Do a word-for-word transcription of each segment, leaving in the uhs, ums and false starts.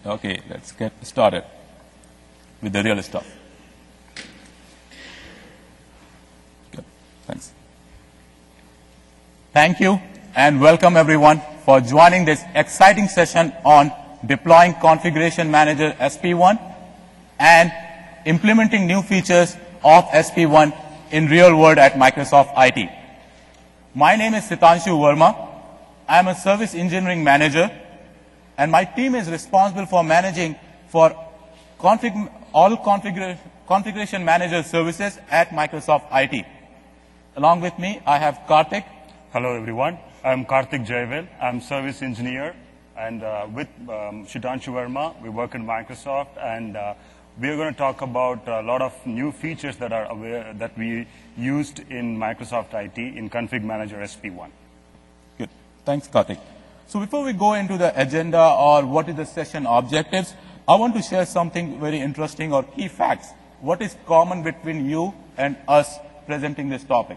Okay, let's get started with the real stuff. Good. Thanks. Thank you and welcome everyone for joining this exciting session on deploying Configuration Manager S P one and implementing new features of S P one in real world at Microsoft I T. My name is Sitanshu Verma. I am a service engineering manager, and my team is responsible for managing for config, all configura, configuration manager services at Microsoft I T. Along with me, I have Karthik. Hello, everyone. I'm Karthik Jaivel. I'm service engineer, and uh, with um, Sitanshu Verma, we work in Microsoft, and uh, we are going to talk about a lot of new features that are aware, that we used in Microsoft I T in Config Manager S P one. Good. Thanks, Karthik. So before we go into the agenda or what is the session objectives, I want to share something very interesting or key facts. What is common between you and us presenting this topic?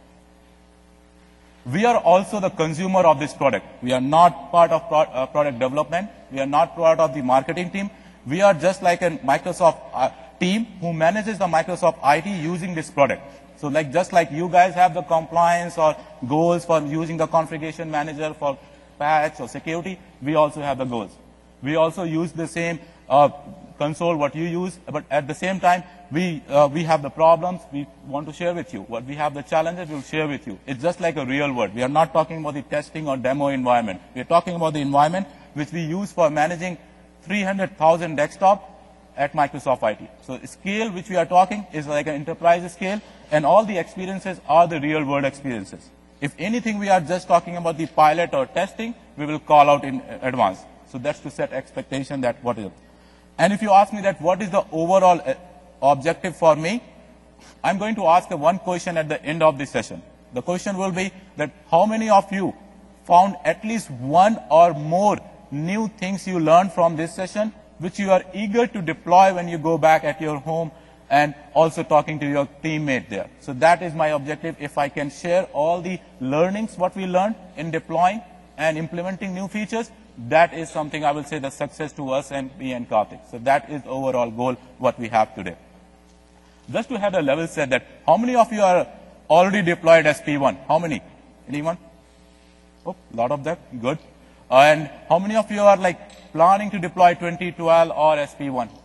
We are also the consumer of this product. We are not part of pro uh, product development. We are not part of the marketing team. We are just like a Microsoft uh, team who manages the Microsoft I T using this product. So like just like you guys have the compliance or goals for using the configuration manager for patch or security, we also have the goals. We also use the same uh, console what you use, but at the same time, we, uh, we have the problems we want to share with you. What we have the challenges, we'll share with you. It's just like a real world. We are not talking about the testing or demo environment. We are talking about the environment which we use for managing three hundred thousand desktop at Microsoft I T. So the scale which we are talking is like an enterprise scale, and all the experiences are the real world experiences. If anything we are just talking about the pilot or testing, we will call out in advance. So that's to set expectation that what is it. And if you ask me that what is the overall objective for me, I'm going to ask a one question at the end of the session. The question will be that how many of you found at least one or more new things you learned from this session, which you are eager to deploy when you go back at your home and also talking to your teammate there. So that is my objective. If I can share all the learnings, what we learned in deploying and implementing new features, that is something I will say the success to us and me and Karthik. So that is overall goal what we have today. Just to have a level set that how many of you are already deployed S P one? How many? Anyone? Oh, a lot of that. Good. Uh, and how many of you are like planning to deploy twenty twelve or S P one?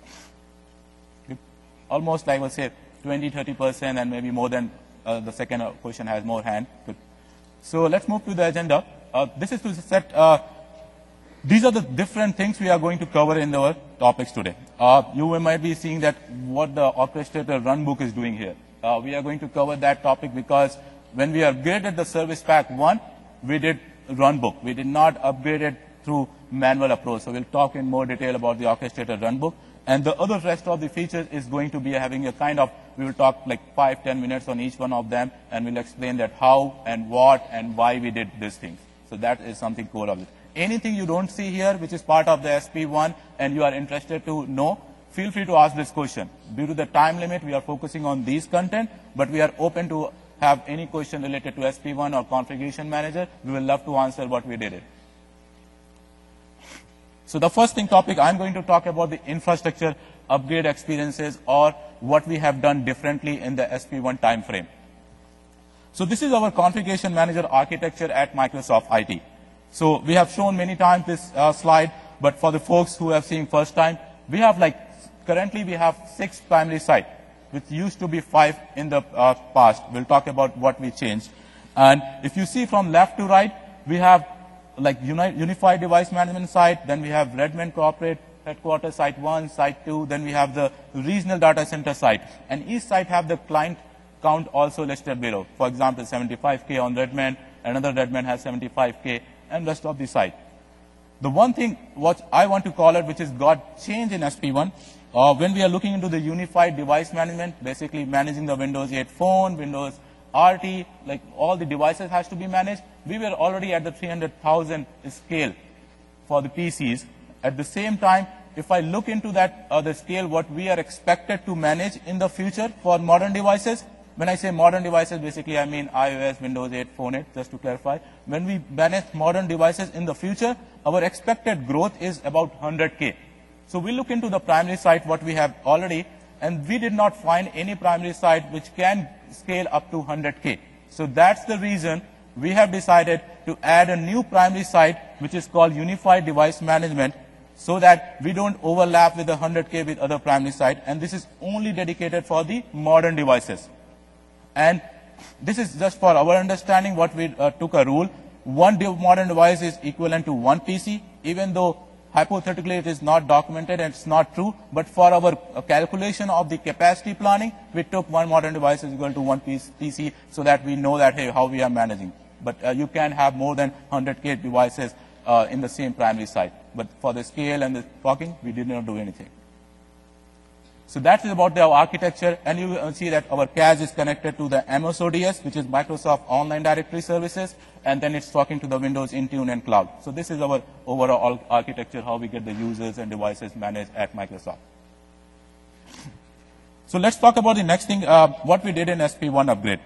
Almost, I will say, twenty, thirty percent, and maybe more than uh, the second question has more hand. Good. So let's move to the agenda. Uh, this is to set, uh, these are the different things we are going to cover in our topics today. Uh, you might be seeing that what the orchestrator runbook is doing here. Uh, we are going to cover that topic because when we upgraded the service pack one, we did runbook. We did not upgrade it through manual approach. So we'll talk in more detail about the orchestrator runbook. And the other rest of the features is going to be having a kind of, we will talk like five, ten minutes on each one of them, and we'll explain that how and what and why we did these things. So that is something core of it. Anything you don't see here, which is part of the S P one, and you are interested to know, feel free to ask this question. Due to the time limit, we are focusing on these content, but we are open to have any question related to S P one or configuration manager. We will love to answer what we did it. So the first thing topic, I'm going to talk about the infrastructure upgrade experiences or what we have done differently in the S P one time frame. So this is our configuration manager architecture at Microsoft I T. So we have shown many times this uh, slide, but for the folks who have seen first time, we have like, currently we have six primary sites, which used to be five in the uh, past. We'll talk about what we changed. And if you see from left to right, we have like uni unified device management site, then we have Redmond Corporate Headquarters Site one, Site two, then we have the regional data center site. And each site have the client count also listed below. For example, seventy-five K on Redmond, another Redmond has seventy-five K, and rest of the site. The one thing what I want to call it, which is got change in S P one, uh, when we are looking into the unified device management, basically managing the Windows eight phone, Windows R T, like all the devices has to be managed. We were already at the three hundred thousand scale for the P Cs. At the same time, if I look into that uh, the scale what we are expected to manage in the future for modern devices, when I say modern devices, basically I mean iOS, Windows eight, Phone eight, just to clarify. When we manage modern devices in the future, our expected growth is about one hundred K. So we look into the primary site, what we have already, and we did not find any primary site which can scale up to one hundred K. So that's the reason we have decided to add a new primary site, which is called Unified Device Management, so that we don't overlap with the one hundred K with other primary site, and this is only dedicated for the modern devices. And this is just for our understanding what we uh, took a rule. One de modern device is equivalent to one P C, even though hypothetically it is not documented and it's not true, but for our uh, calculation of the capacity planning, we took one modern device is equal to one P C so that we know that, hey, how we are managing. But uh, you can have more than one hundred K devices uh, in the same primary site. But for the scale and the talking, we did not do anything. So that is about the architecture, and you will see that our C A S is connected to the M S O D S, which is Microsoft Online Directory Services, and then it's talking to the Windows Intune and Cloud. So this is our overall architecture, how we get the users and devices managed at Microsoft. So let's talk about the next thing, uh, what we did in S P one upgrade.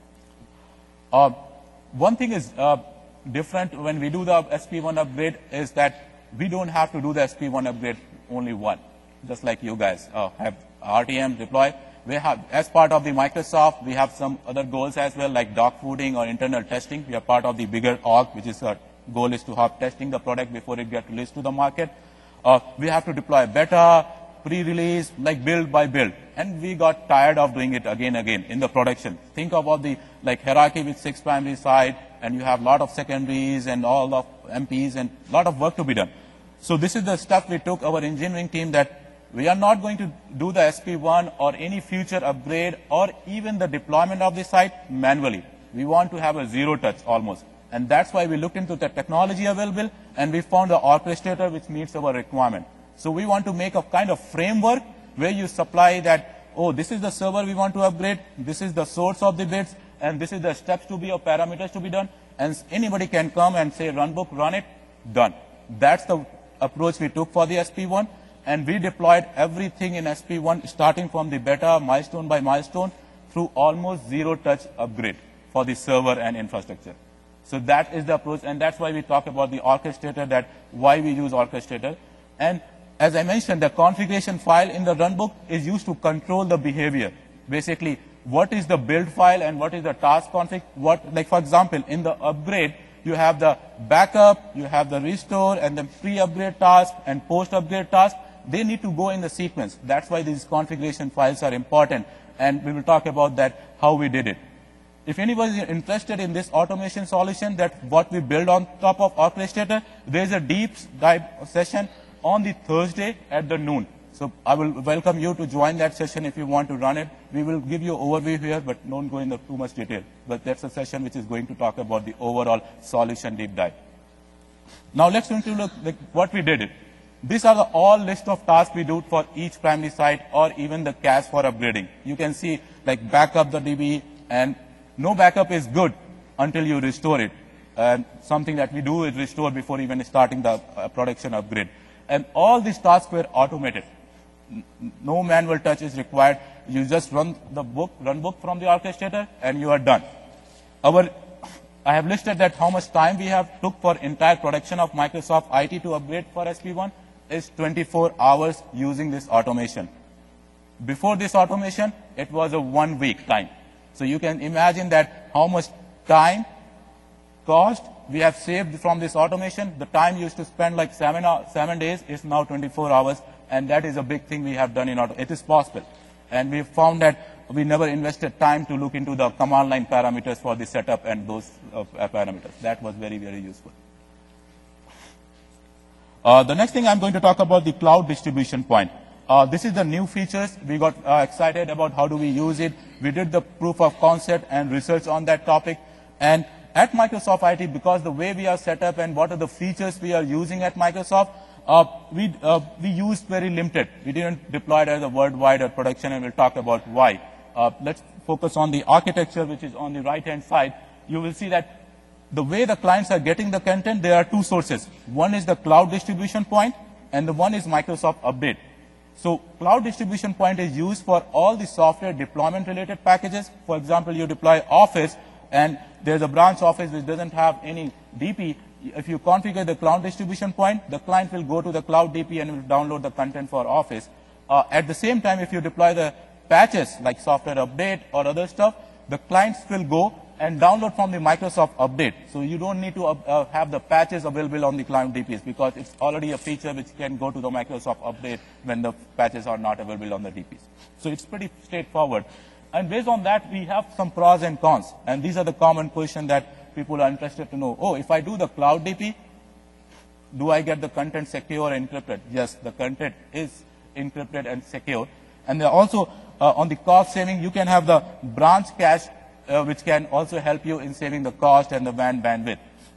Uh, one thing is uh, different when we do the S P one upgrade is that we don't have to do the S P one upgrade only one. Just like you guys uh, have R T M deploy. We have, as part of the Microsoft, we have some other goals as well, like dogfooding or internal testing. We are part of the bigger org, which is our goal is to have testing the product before it gets released to the market. Uh, we have to deploy beta, pre-release, like build by build. And we got tired of doing it again and again in the production. Think about the like hierarchy with six primary side, and you have a lot of secondaries and all of M Ps and a lot of work to be done. So this is the stuff we took our engineering team that we are not going to do the S P one or any future upgrade or even the deployment of the site manually. We want to have a zero touch almost. And that's why we looked into the technology available, and we found the orchestrator which meets our requirement. So we want to make a kind of framework where you supply that, oh, this is the server we want to upgrade, this is the source of the bits, and this is the steps to be or parameters to be done. And anybody can come and say, run book, run it, done. That's the approach we took for the S P one. And we deployed everything in S P one, starting from the beta, milestone by milestone, through almost zero-touch upgrade for the server and infrastructure. So that is the approach, and that's why we talk about the orchestrator, that why we use orchestrator. And as I mentioned, the configuration file in the runbook is used to control the behavior. Basically, what is the build file and what is the task config. What, like for example, in the upgrade, you have the backup, you have the restore, and the pre-upgrade task and post-upgrade task. They need to go in the sequence. That's why these configuration files are important, and we will talk about that, how we did it. If anybody is interested in this automation solution, that what we build on top of orchestrator, there is a deep dive session on the Thursday at the noon. So I will welcome you to join that session if you want to run it. We will give you an overview here, but don't go into too much detail. But that's a session which is going to talk about the overall solution deep dive. Now let's go into look like what we did it. These are the all list of tasks we do for each primary site or even the C A S for upgrading. You can see like backup the D B, and no backup is good until you restore it. And something that we do is restore before even starting the uh, production upgrade. And all these tasks were automated. No manual touch is required. You just run the book, run book from the orchestrator, and you are done. Our, I have listed that how much time we have took for entire production of Microsoft I T to upgrade for S P one is twenty-four hours using this automation. Before this automation, it was a one week time. So you can imagine that how much time, cost we have saved from this automation. The time used to spend like seven, seven days is now twenty-four hours. And that is a big thing we have done in auto. It is possible. And we found that we never invested time to look into the command line parameters for the setup and those uh, parameters. That was very, very useful. Uh, the next thing I'm going to talk about the cloud distribution point. Uh, this is the new features. We got uh, excited about how do we use it. We did the proof of concept and research on that topic. And at Microsoft I T, because the way we are set up and what are the features we are using at Microsoft, Uh, we, uh, we used very limited. We didn't deploy it as a worldwide or production, and we'll talk about why. Uh, let's focus on the architecture, which is on the right-hand side. You will see that the way the clients are getting the content, there are two sources. One is the cloud distribution point, and the one is Microsoft Update. So cloud distribution point is used for all the software deployment related packages. For example, you deploy Office and there's a branch office which doesn't have any D P. If you configure the cloud distribution point, the client will go to the cloud D P and will download the content for Office. Uh, at the same time, if you deploy the patches like software update or other stuff, the clients will go and download from the Microsoft update. So you don't need to uh, uh, have the patches available on the client D Ps because it's already a feature which can go to the Microsoft update when the patches are not available on the D Ps. So it's pretty straightforward. And based on that, we have some pros and cons. And these are the common questions that people are interested to know. Oh, if I do the cloud D P, do I get the content secure and encrypted? Yes, the content is encrypted and secure. And also, uh, on the cost saving, you can have the branch cache, uh, which can also help you in saving the cost and the W A N bandwidth.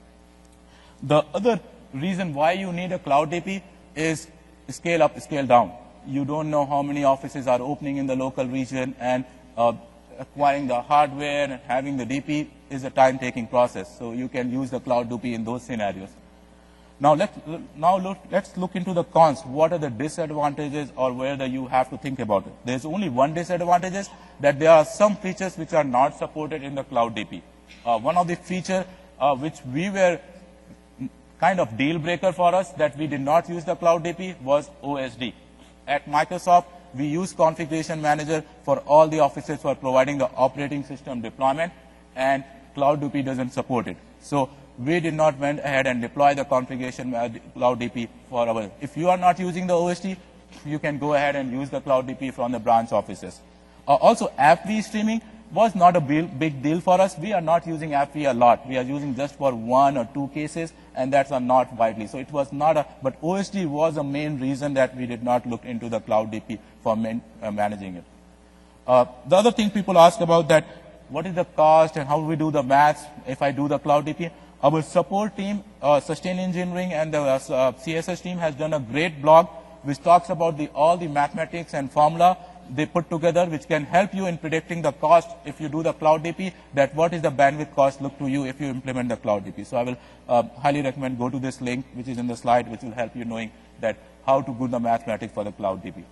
The other reason why you need a cloud D P is scale up, scale down. You don't know how many offices are opening in the local region, and uh, acquiring the hardware and having the D P is a time-taking process. So you can use the cloud D P in those scenarios. Now, let's, now look, let's look into the cons. What are the disadvantages or where the, you have to think about it? There's only one disadvantage, is that there are some features which are not supported in the cloud D P. Uh, one of the features uh, which we were kind of deal breaker for us that we did not use the cloud D P was O S D. At Microsoft, we use Configuration Manager for all the offices for providing the operating system deployment, and cloud D P doesn't support it. So we did not went ahead and deploy the configuration cloud D P for our. If you are not using the O S D, you can go ahead and use the cloud D P from the branch offices. Uh, also, AppV streaming was not a big deal for us. We are not using AppV a lot. We are using just for one or two cases, and that's are not widely. So it was not a, but O S D was the main reason that we did not look into the cloud D P for man, uh, managing it. Uh, the other thing people ask about that, what is the cost and how do we do the maths if I do the cloud D P? Our support team, uh, Sustain Engineering, and the uh, C S S team has done a great blog which talks about the, all the mathematics and formula they put together, which can help you in predicting the cost if you do the cloud D P, that what is the bandwidth cost look to you if you implement the cloud D P. So I will uh, highly recommend go to this link, which is in the slide, which will help you knowing that how to do the mathematics for the cloud D P.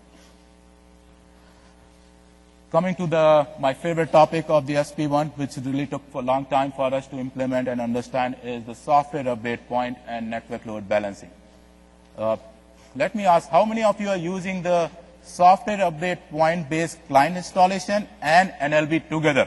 Coming to the, my favorite topic of the S P one, which really took for a long time for us to implement and understand, is the software update point and network load balancing. Uh, let me ask, how many of you are using the software update point based client installation and N L B together?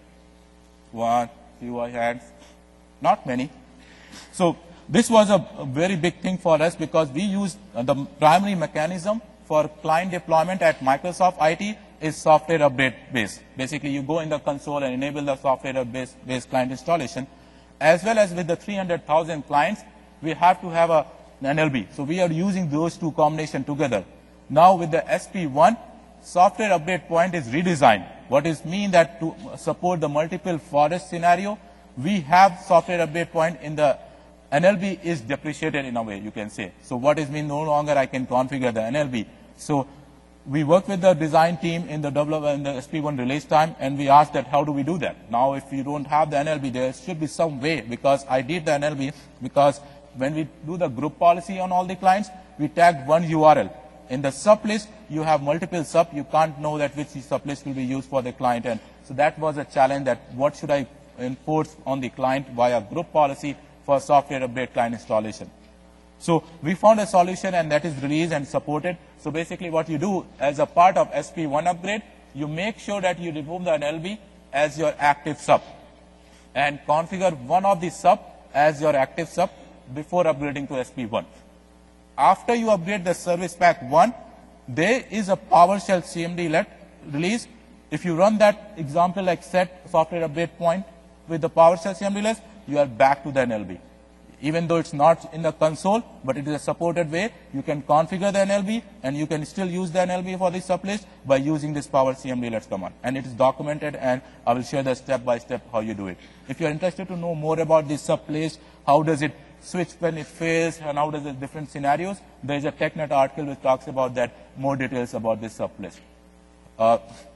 One, few hands, not many. So this was a, a very big thing for us because we used uh, the primary mechanism for client deployment at Microsoft I T is software update based. Basically, you go in the console and enable the software update based client installation. As well as with the three hundred thousand clients, we have to have a, an N L B. So we are using those two combinations together. Now with the S P one, software update point is redesigned. What is mean that to support the multiple forest scenario, we have software update point in the N L B is depreciated in a way, you can say. So what is mean no longer I can configure the N L B. So we work with the design team in the development in the S P one release time, and we asked that how do we do that? Now if you don't have the N L B, there should be some way, because I did the N L B because when we do the group policy on all the clients, we tagged one U R L. In the sub list, you have multiple sub. You can't know that which sub list will be used for the client. And so that was a challenge, that what should I enforce on the client via group policy for software update client installation. So we found a solution, and that is released and supported. So basically what you do as a part of S P one upgrade, you make sure that you remove the N L B as your active sub and configure one of the sub as your active sub before upgrading to S P one. After you upgrade the service pack one, there is a PowerShell C M D let release. If you run that example like set software update point with the PowerShell C M D list, you are back to the N L B. Even though it's not in the console, but it is a supported way, you can configure the N L B, and you can still use the N L B for the sublist by using this power C M D lets command. And it is documented, and I will share the step by step how you do it. If you are interested to know more about this sublist, how does it switch when it fails, and how does it different scenarios, there is a TechNet article which talks about that, more details about this sublist. Uh,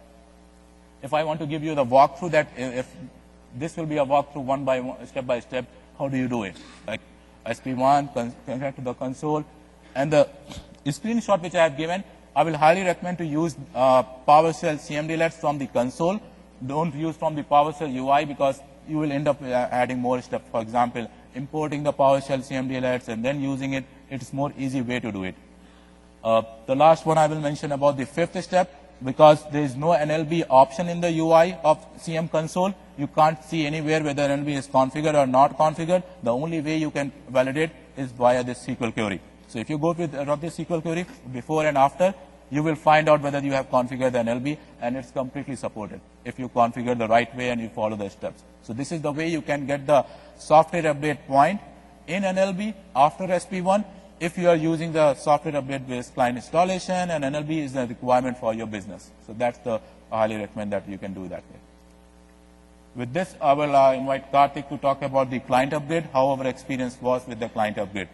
if I want to give you the walkthrough, that if this will be a walkthrough one by one, step by step, how do you do it? Like S P one, connect to the console, and the screenshot which I have given I will highly recommend to use uh, PowerShell CMDlets from the console. Don't use from the PowerShell U I because you will end up uh, adding more steps. For example, importing the PowerShell CMDlets and then using it, it's more easy way to do it. Uh, the last one I will mention about the fifth step, because there is no N L B option in the U I of C M console. You can't see anywhere whether N L B is configured or not configured. The only way you can validate is via this S Q L query. So if you go with run this S Q L query before and after, you will find out whether you have configured the N L B, and it's completely supported if you configure the right way and you follow the steps. So this is the way you can get the software update point in N L B after S P one if you are using the software update based client installation and N L B is a requirement for your business. So that's the, I highly recommend that you can do that way. With this, I will uh, invite Karthik to talk about the client upgrade, how our experience was with the client upgrade.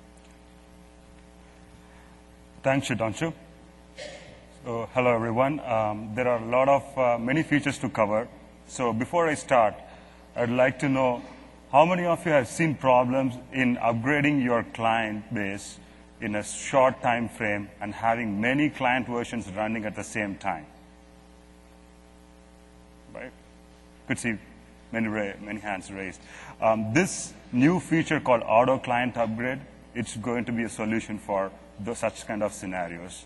Thanks, Shitanshu. So, hello everyone. Um, there are a lot of, uh, many features to cover. So before I start, I'd like to know how many of you have seen problems in upgrading your client base in a short time frame and having many client versions running at the same time? Right? Could see many, many hands raised. Um, this new feature called Auto Client Upgrade, it's going to be a solution for those, such kind of scenarios.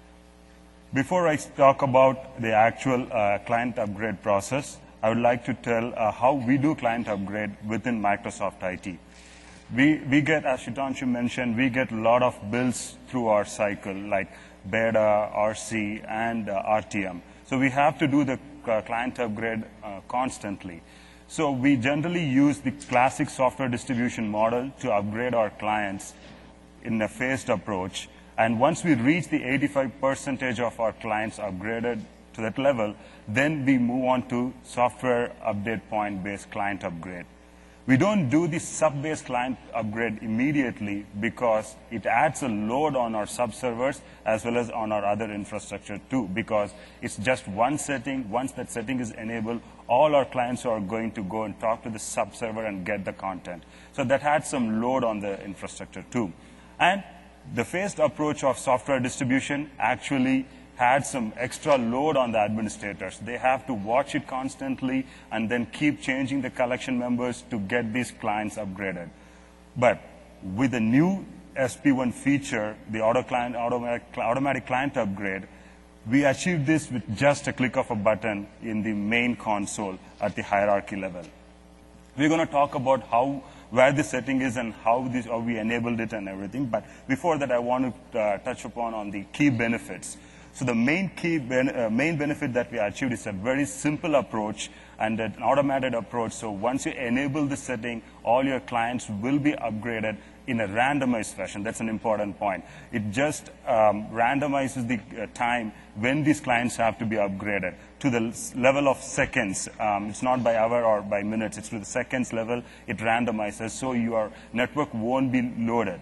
Before I talk about the actual uh, client upgrade process, I would like to tell uh, how we do client upgrade within Microsoft I T. We, we get, as Shitanshu mentioned, we get a lot of builds through our cycle, like beta, R C, and uh, R T M. So we have to do the uh, client upgrade uh, constantly. So we generally use the classic software distribution model to upgrade our clients in a phased approach. And once we reach the eighty-five percent of our clients upgraded to that level, then we move on to software update point-based client upgrade. We don't do the sub-based client upgrade immediately because it adds a load on our sub-servers as well as on our other infrastructure too, because it's just one setting. Once that setting is enabled, all our clients are going to go and talk to the sub-server and get the content. So that adds some load on the infrastructure too. And the phased approach of software distribution actually had some extra load on the administrators. They have to watch it constantly and then keep changing the collection members to get these clients upgraded. But with the new S P one feature, the auto client, automatic, automatic client upgrade, we achieved this with just a click of a button in the main console at the hierarchy level. We're going to talk about how where the setting is and how, this, how we enabled it and everything. But before that, I want to uh, touch upon on the key benefits. So the main key ben uh, main benefit that we achieved is a very simple approach and an automated approach. So once you enable the setting, all your clients will be upgraded in a randomized fashion. That's an important point. It just um, randomizes the uh, time when these clients have to be upgraded to the level of seconds. Um, it's not by hour or by minutes. It's to the seconds level. It randomizes, so your network won't be loaded.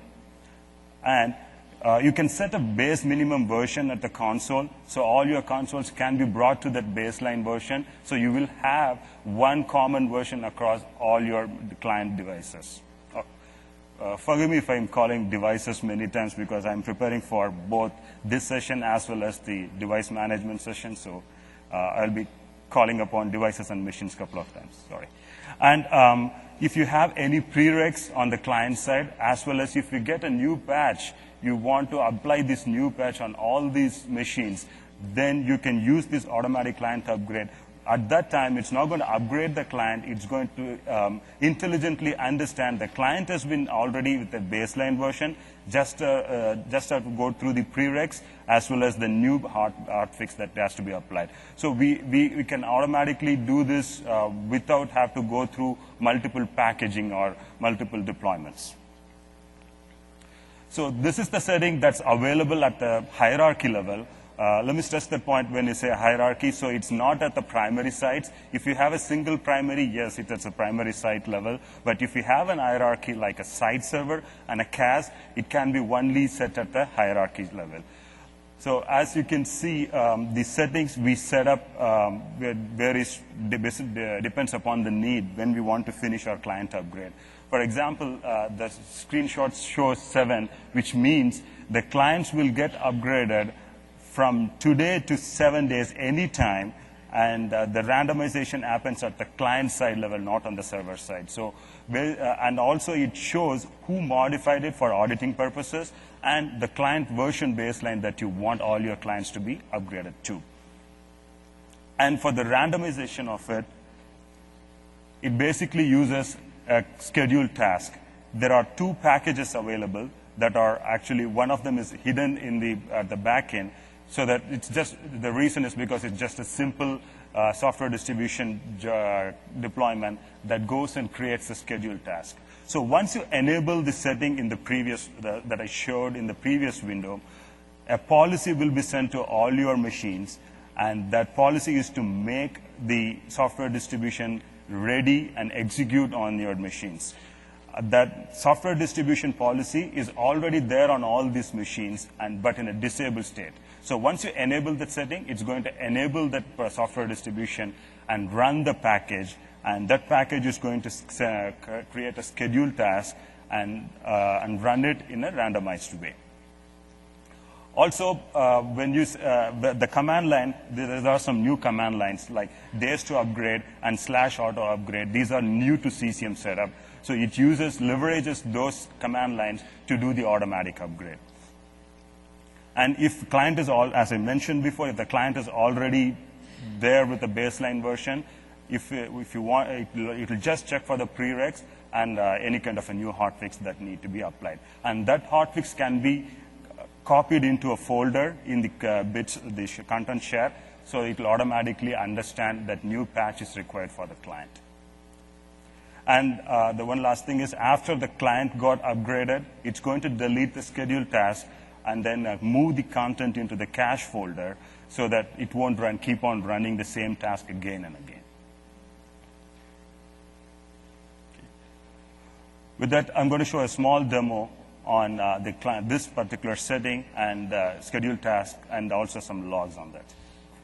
And Uh, you can set a base minimum version at the console, so all your consoles can be brought to that baseline version, so you will have one common version across all your client devices. Uh, uh, forgive me if I'm calling devices many times because I'm preparing for both this session as well as the device management session, so uh, I'll be calling upon devices and machines a couple of times, sorry. And um, if you have any prereqs on the client side, as well as if you get a new patch, you want to apply this new patch on all these machines, then you can use this automatic client upgrade. At that time, it's not going to upgrade the client. It's going to um, intelligently understand the client has been already with the baseline version, just, uh, uh, just have to go through the prereqs as well as the new hard, hard fix that has to be applied. So we, we, we can automatically do this uh, without have to go through multiple packaging or multiple deployments. So this is the setting that's available at the hierarchy level. Uh, let me stress that point when you say hierarchy. So it's not at the primary sites. If you have a single primary, yes, it's at the primary site level. But if you have an hierarchy like a site server and a C A S, it can be only set at the hierarchy level. So as you can see, um, the settings we set up um, varies, depends upon the need when we want to finish our client upgrade. For example, uh, the screenshot shows seven, which means the clients will get upgraded from today to seven days, anytime, and uh, the randomization happens at the client side level, not on the server side. So, uh, and also it shows who modified it for auditing purposes and the client version baseline that you want all your clients to be upgraded to. And for the randomization of it, it basically uses a scheduled task. There are two packages available that are actually, one of them is hidden in the, at the back end, so that it's just, the reason is because it's just a simple uh, software distribution uh, deployment that goes and creates a scheduled task. So once you enable the setting in the previous, the, that I showed in the previous window, a policy will be sent to all your machines, and that policy is to make the software distribution ready and execute on your machines. Uh, that software distribution policy is already there on all these machines, and but in a disabled state. So once you enable that setting, it's going to enable that uh, software distribution and run the package, and that package is going to uh, create a scheduled task and, uh, and run it in a randomized way. Also, uh, when you, uh, the, the command line, there are some new command lines like days to upgrade and slash auto upgrade. These are new to C C M setup. So it uses, leverages those command lines to do the automatic upgrade. And if client is all, as I mentioned before, if the client is already there with the baseline version, if, if you want, it will, it will just check for the prereqs and uh, any kind of a new hotfix that need to be applied. And that hotfix can be copied into a folder in the uh, bits, the content share, so it will automatically understand that new patch is required for the client. And uh, the one last thing is, after the client got upgraded, it's going to delete the scheduled task and then uh, move the content into the cache folder so that it won't run, keep on running the same task again and again. Okay. With that, I'm going to show a small demo on uh, the client, this particular setting and uh, scheduled task, and also some logs on that.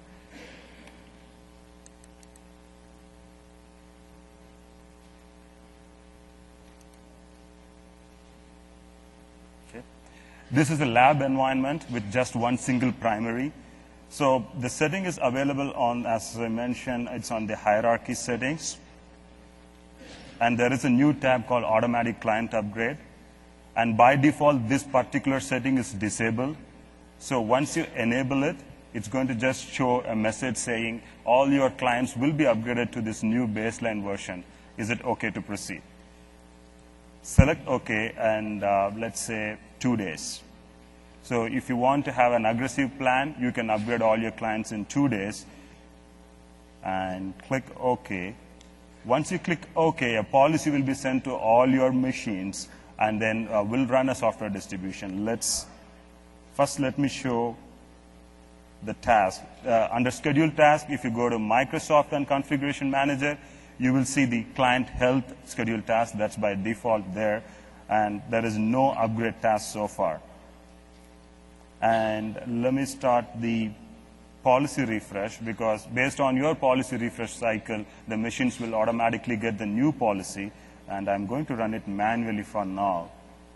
Okay. This is a lab environment with just one single primary. So the setting is available on, as I mentioned, it's on the hierarchy settings. And there is a new tab called Automatic Client Upgrade. And by default, this particular setting is disabled. So once you enable it, it's going to just show a message saying all your clients will be upgraded to this new baseline version. Is it OK to proceed? Select OK, and uh, let's say two days. So if you want to have an aggressive plan, you can upgrade all your clients in two days. And click OK. Once you click OK, a policy will be sent to all your machines, and then uh, we'll run a software distribution. Let's, first let me show the task. Uh, under scheduled task, if you go to Microsoft and Configuration Manager, you will see the client health scheduled task. That's by default there, and there is no upgrade task so far. And let me start the policy refresh, because based on your policy refresh cycle, the machines will automatically get the new policy. And I'm going to run it manually for now.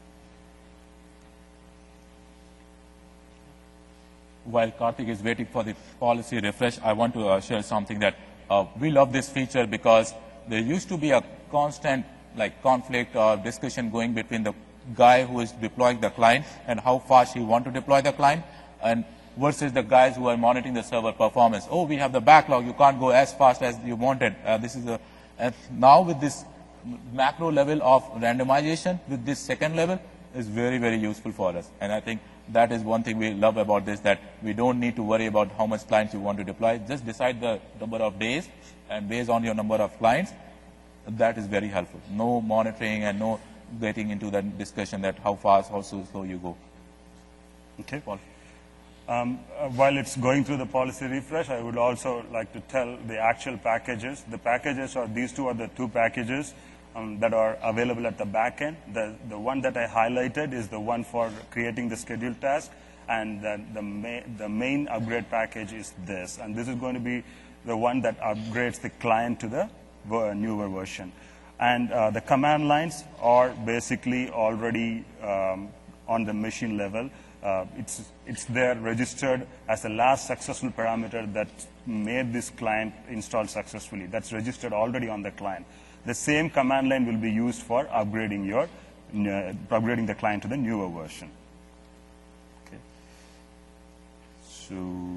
While Karthik is waiting for the policy refresh, I want to uh, share something that uh, we love this feature because there used to be a constant like conflict or discussion going between the guy who is deploying the client and how fast he want to deploy the client, and versus the guys who are monitoring the server performance. Oh, we have the backlog. You can't go as fast as you wanted. Uh, this is a, uh, now with this macro level of randomization with this second level is very, very useful for us. And I think that is one thing we love about this, that we don't need to worry about how much clients you want to deploy. Just decide the number of days, and based on your number of clients, that is very helpful. No monitoring and no getting into that discussion that how fast, how slow you go. Okay, Paul. Um, uh, while it's going through the policy refresh, I would also like to tell the actual packages. The packages are, these two are the two packages um, that are available at the back end. The, the one that I highlighted is the one for creating the scheduled task, and the, the, ma the main upgrade package is this. And this is going to be the one that upgrades the client to the ver newer version. And uh, the command lines are basically already um, on the machine level. Uh, it's, it's there registered as the last successful parameter that made this client install successfully. That's registered already on the client. The same command line will be used for upgrading your, uh, upgrading the client to the newer version. Okay. So,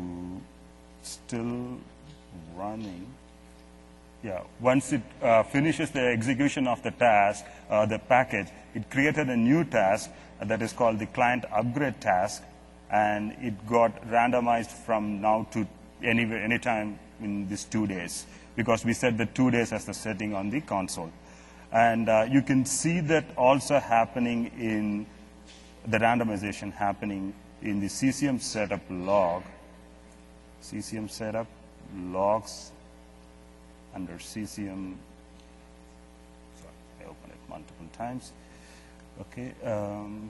still running. Yeah, once it uh, finishes the execution of the task, uh, the package, it created a new task uh, that is called the client upgrade task, and it got randomized from now to any any time in these two days, because we set the two days as the setting on the console. And uh, you can see that also happening in the randomization happening in the C C M setup log, C C M setup logs, under C C M, sorry, I opened it multiple times. Okay. Um,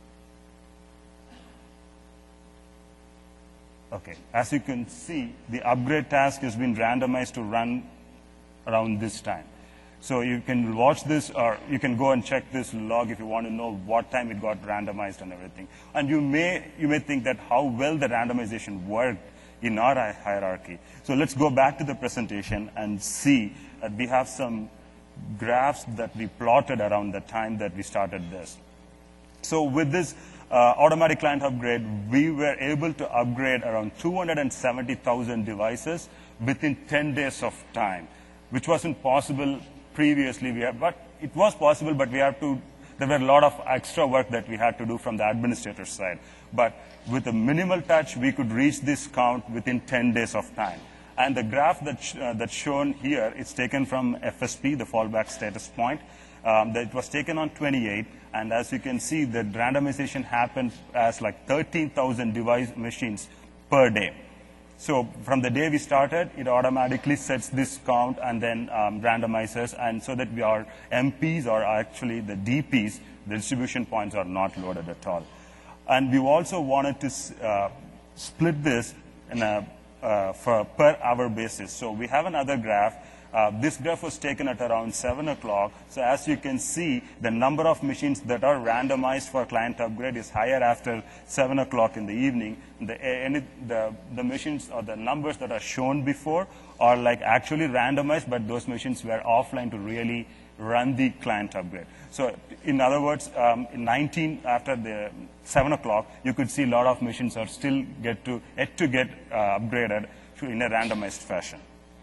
okay, as you can see, the upgrade task has been randomized to run around this time. So you can watch this, or you can go and check this log if you want to know what time it got randomized and everything. And you may, you may think that how well the randomization worked in our hierarchy. So let's go back to the presentation and see that we have some graphs that we plotted around the time that we started this. So with this uh, automatic client upgrade, we were able to upgrade around two hundred seventy thousand devices within ten days of time, which wasn't possible previously. We have, but it was possible, but we have to, there were a lot of extra work that we had to do from the administrator side. But with a minimal touch, we could reach this count within ten days of time. And the graph that sh uh, that's shown here, it's taken from F S P, the fallback status point. Um, that it was taken on twenty-eight, and as you can see, the randomization happened as like thirteen thousand device machines per day. So from the day we started, it automatically sets this count and then um, randomizes, and so that we are M Ps or actually the D Ps, the distribution points are not loaded at all. And we also wanted to uh, split this in a uh, for per hour basis. So we have another graph. Uh, this graph was taken at around seven o'clock. So as you can see, the number of machines that are randomized for client upgrade is higher after seven o'clock in the evening. The, any, the, the machines or the numbers that are shown before are like actually randomized, but those machines were offline to really run the client upgrade. So in other words, um, in nineteen, after the seven o'clock, you could see a lot of machines are still get to, yet to get uh, upgraded in a randomized fashion.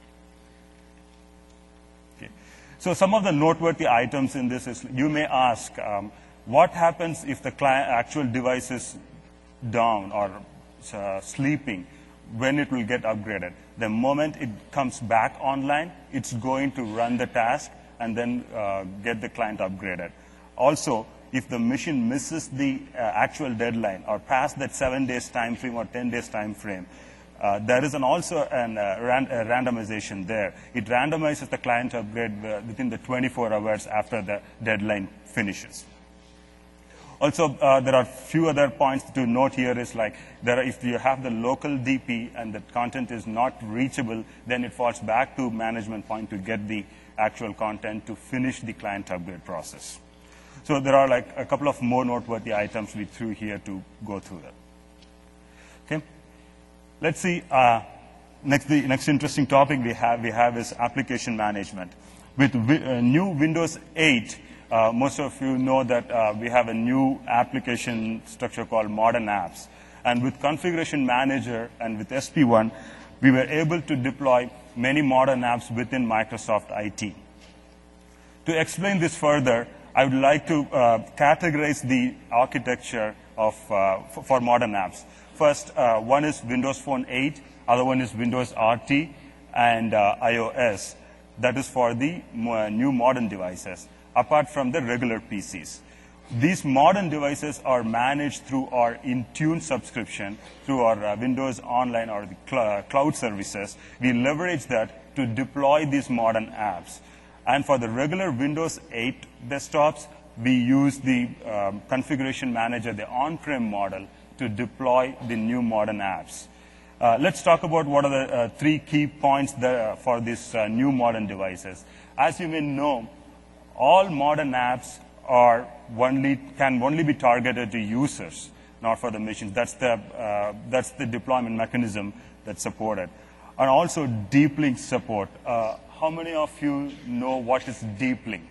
Okay. So some of the noteworthy items in this is, you may ask, um, what happens if the client, actual device is down or uh, sleeping, when it will get upgraded? The moment it comes back online, it's going to run the task and then uh, get the client upgraded. Also, if the machine misses the uh, actual deadline or past that seven days time frame or ten days time frame, uh, there is an also an, uh, ran a randomization there. It randomizes the client upgrade uh, within the twenty-four hours after the deadline finishes. Also, uh, there are few other points to note here is like, there are, if you have the local D P and the content is not reachable, then it falls back to management point to get the actual content to finish the client upgrade process. So there are like a couple of more noteworthy items we threw here to go through that. Okay, let's see. Uh, next, the next interesting topic we have we have is application management. With uh, new Windows eight, uh, most of you know that uh, we have a new application structure called Modern Apps, and with Configuration Manager and with S P one, we were able to deploy many modern apps within Microsoft I T. To explain this further, I would like to uh, categorize the architecture of, uh, for modern apps. First, uh, one is Windows Phone eight, other one is Windows R T, and uh, iOS. That is for the uh, new modern devices, apart from the regular P Cs. These modern devices are managed through our Intune subscription, through our uh, Windows Online or the cl cloud services. We leverage that to deploy these modern apps. And for the regular Windows eight desktops, we use the um, Configuration Manager, the on-prem model, to deploy the new modern apps. Uh, let's talk about what are the uh, three key points there for these uh, new modern devices. As you may know, all modern apps are only, can only be targeted to users, not for the machines. That's the, uh, that's the deployment mechanism that's supported. And also deep link support. Uh, how many of you know what is deep link?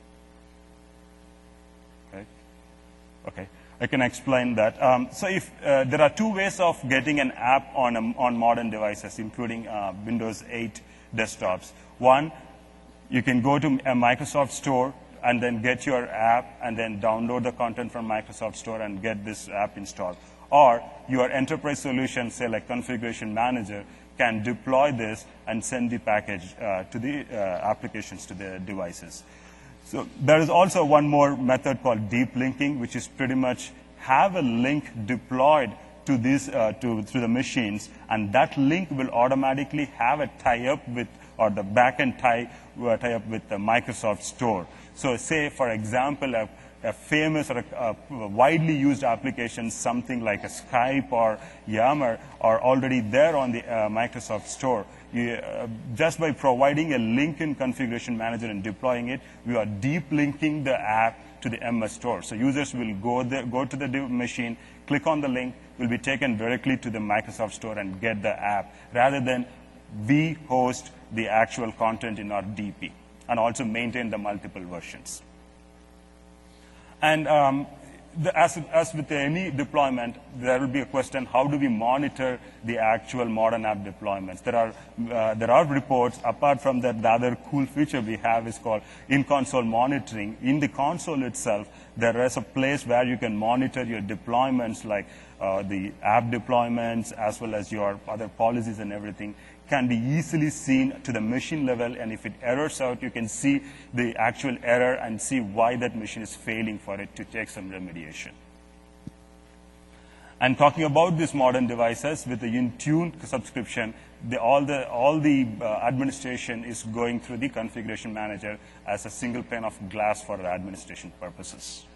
Okay. Okay. I can explain that. Um, so if uh, there are two ways of getting an app on, a, on modern devices, including uh, Windows eight desktops. One, you can go to a Microsoft Store and then get your app and then download the content from Microsoft Store and get this app installed. Or your enterprise solution, say like Configuration Manager, can deploy this and send the package uh, to the uh, applications, to the devices. So there is also one more method called deep linking, which is pretty much have a link deployed to this uh, to through the machines, and that link will automatically have a tie-up with, or the backend tie uh, tie up with the Microsoft Store. So say, for example, a, a famous or a, a widely used application, something like a Skype or Yammer, are already there on the uh, Microsoft Store. You, uh, just by providing a link in Configuration Manager and deploying it, we are deep linking the app to the M S Store. So users will go there, go to the machine, click on the link, will be taken directly to the Microsoft Store and get the app, rather than we host the actual content in our D P and also maintain the multiple versions. And um, the, as, as with any deployment, there will be a question, how do we monitor the actual modern app deployments? There are, uh, there are reports. Apart from that, the other cool feature we have is called in-console monitoring. In the console itself, there is a place where you can monitor your deployments, like uh, the app deployments, as well as your other policies and everything, can be easily seen to the machine level, and if it errors out, you can see the actual error and see why that machine is failing for it to take some remediation. And talking about these modern devices, with the Intune subscription, the, all the, all the uh, administration is going through the Configuration Manager as a single pane of glass for the administration purposes.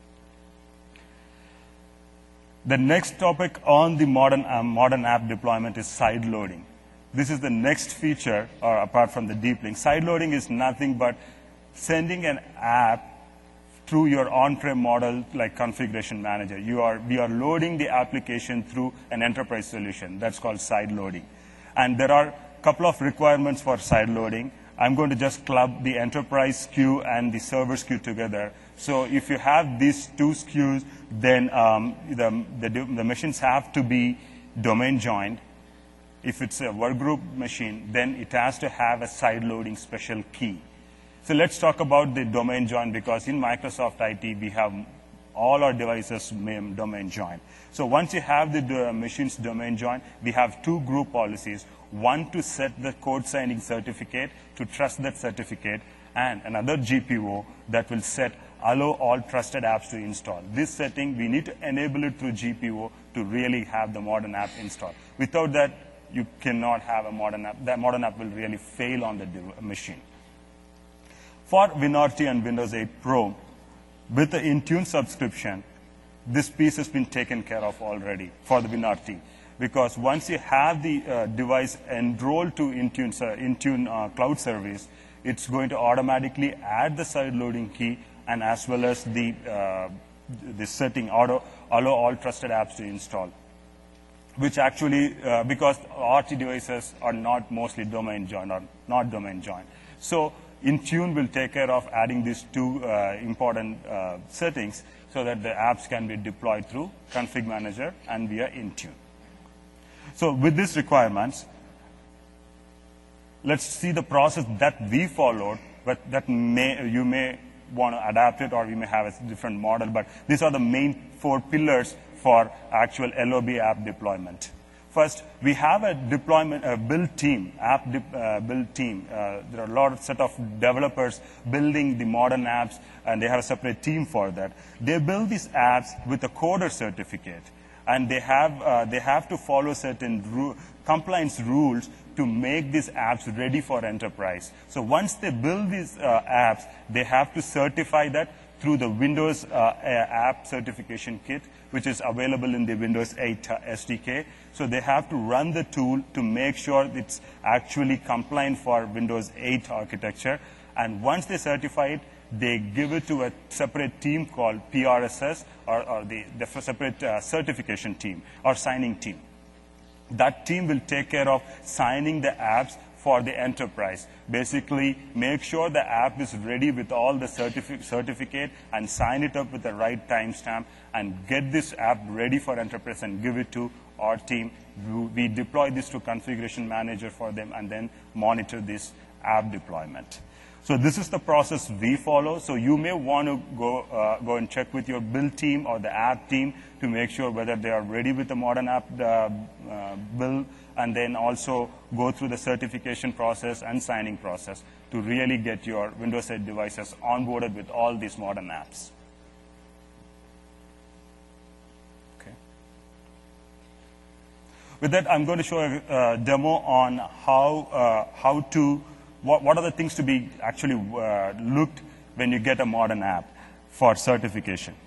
The next topic on the modern, uh, modern app deployment is side loading. This is the next feature, or apart from the deep link. Side loading is nothing but sending an app through your on-prem model like Configuration Manager. You are, we are loading the application through an enterprise solution. That's called side loading. And there are a couple of requirements for side loading. I'm going to just club the enterprise queue and the server queue together. So if you have these two S K Us, then um, the, the, the machines have to be domain joined. If it's a workgroup machine, then it has to have a side loading special key. So let's talk about the domain join, because in Microsoft I T, we have all our devices domain joined. So once you have the machines domain joined, we have two group policies. One to set the code signing certificate, to trust that certificate, and another G P O that will set allow all trusted apps to install. This setting, we need to enable it through G P O to really have the modern app installed. Without that, you cannot have a modern app. That modern app will really fail on the machine. For WinRT and Windows eight Pro, with the Intune subscription, this piece has been taken care of already for the WinRT. Because once you have the uh, device enrolled to Intune, uh, Intune uh, cloud service, it's going to automatically add the side loading key, and as well as the, uh, the setting, auto, allow all trusted apps to install. Which actually, uh, because R T devices are not mostly domain joined or not domain joined. So Intune will take care of adding these two uh, important uh, settings so that the apps can be deployed through Config Manager and via Intune. So with these requirements, let's see the process that we followed, but that may, you may want to adapt it, or we may have a different model, but these are the main four pillars for actual L O B app deployment. First, we have a deployment, a build team, app de uh, build team. Uh, there are a lot of set of developers building the modern apps, and they have a separate team for that. They build these apps with a coder certificate, and they have, uh, they have to follow certain ru compliance rules to make these apps ready for enterprise. So once they build these uh, apps, they have to certify that through the Windows uh, app certification kit, which is available in the Windows eight uh, S D K. So they have to run the tool to make sure it's actually compliant for Windows eight architecture. And once they certify it, they give it to a separate team called P R S S, or, or the, the separate uh, certification team or signing team. That team will take care of signing the apps for the enterprise. Basically, make sure the app is ready with all the certifi certificate and sign it up with the right timestamp and get this app ready for enterprise and give it to our team. We deploy this to configuration manager for them and then monitor this app deployment. So this is the process we follow. So you may want to go, uh, go and check with your build team or the app team to make sure whether they are ready with the modern app uh, uh, build, and then also go through the certification process and signing process to really get your Windows eight devices onboarded with all these modern apps. Okay. With that, I'm going to show a uh, demo on how, uh, how to What, what are the things to be actually uh, looked when you get a modern app for certification?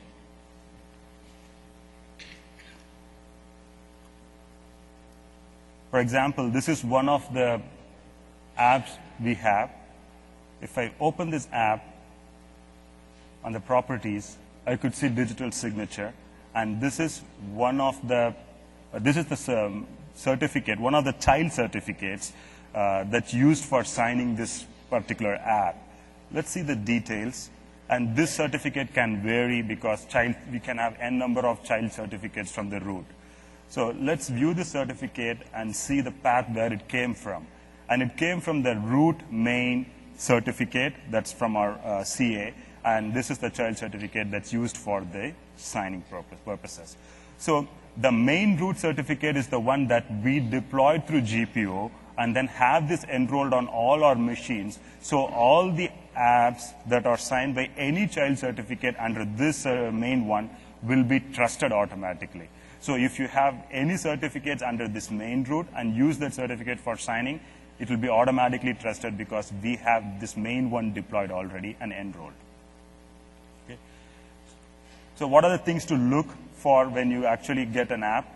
For example, this is one of the apps we have. If I open this app on the properties, I could see digital signature. And this is one of the, uh, this is the um, certificate, one of the child certificates Uh, that's used for signing this particular app. Let's see the details. And this certificate can vary because child, we can have n number of child certificates from the root. So let's view the certificate and see the path where it came from. And it came from the root main certificate that's from our uh, C A. And this is the child certificate that's used for the signing purposes. So the main root certificate is the one that we deployed through G P O and then have this enrolled on all our machines. So all the apps that are signed by any child certificate under this uh, main one will be trusted automatically. So if you have any certificates under this main root and use that certificate for signing, it will be automatically trusted because we have this main one deployed already and enrolled. Okay. So what are the things to look for when you actually get an app?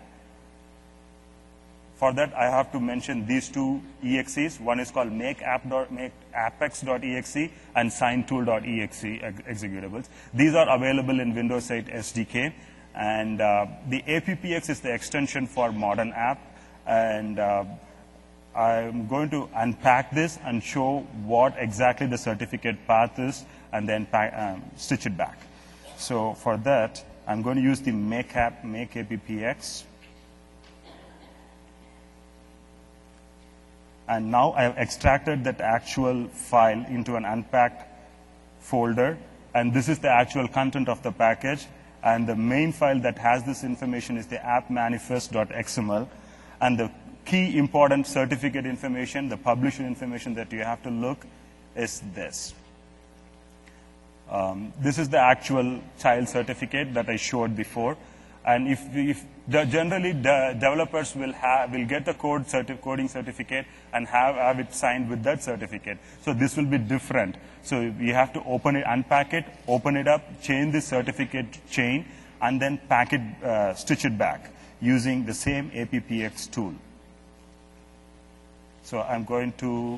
For that, I have to mention these two E X Es. One is called makeapp dot make apex dot E X E and signtool dot E X E ex executables. These are available in Windows eight S D K. And uh, the A P P X is the extension for modern app. And uh, I'm going to unpack this and show what exactly the certificate path is and then pack, um, stitch it back. So for that, I'm going to use the make app, make A P P X. And now I have extracted that actual file into an unpacked folder. And this is the actual content of the package. And the main file that has this information is the app manifest dot X M L. And the key important certificate information, the publisher information that you have to look is this. Um, this is the actual child certificate that I showed before. And if, if the, generally the developers will have will get the code certi coding certificate and have, have it signed with that certificate. So this will be different. So you have to open it, unpack it, open it up, change the certificate chain, and then pack it, uh, stitch it back using the same A P P X tool. So I'm going to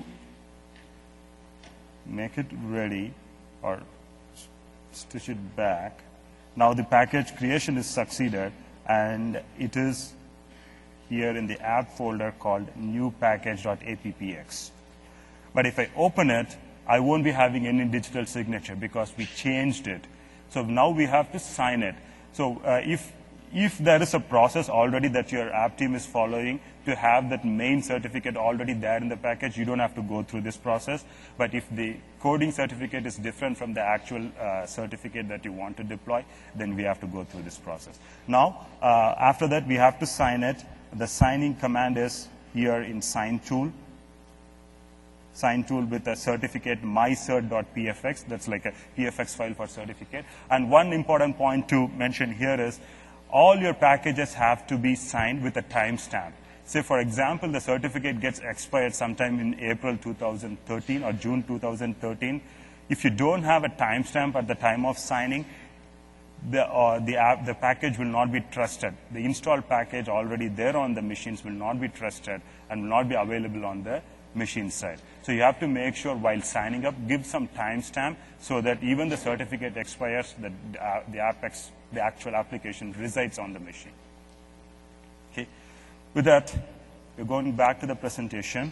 make it ready or stitch it back. Now the package creation is succeeded, and it is here in the app folder called new package dot A P P X. But if I open it, I won't be having any digital signature because we changed it. So now we have to sign it. So uh, if, if there is a process already that your app team is following to have that main certificate already there in the package, you don't have to go through this process. But if the coding certificate is different from the actual uh, certificate that you want to deploy, then we have to go through this process. Now, uh, after that, we have to sign it. The signing command is here in sign tool. Sign tool with a certificate mycert dot P F X. That's like a P F X file for certificate. And one important point to mention here is all your packages have to be signed with a timestamp. Say, for example, the certificate gets expired sometime in April two thousand thirteen or June two thousand thirteen. If you don't have a timestamp at the time of signing, the, uh, the, app, the package will not be trusted. The installed package already there on the machines will not be trusted and will not be available on the machine side. So you have to make sure while signing up, give some timestamp so that even the certificate expires, that uh, the, Apex, the actual application resides on the machine. Okay. With that, we're going back to the presentation.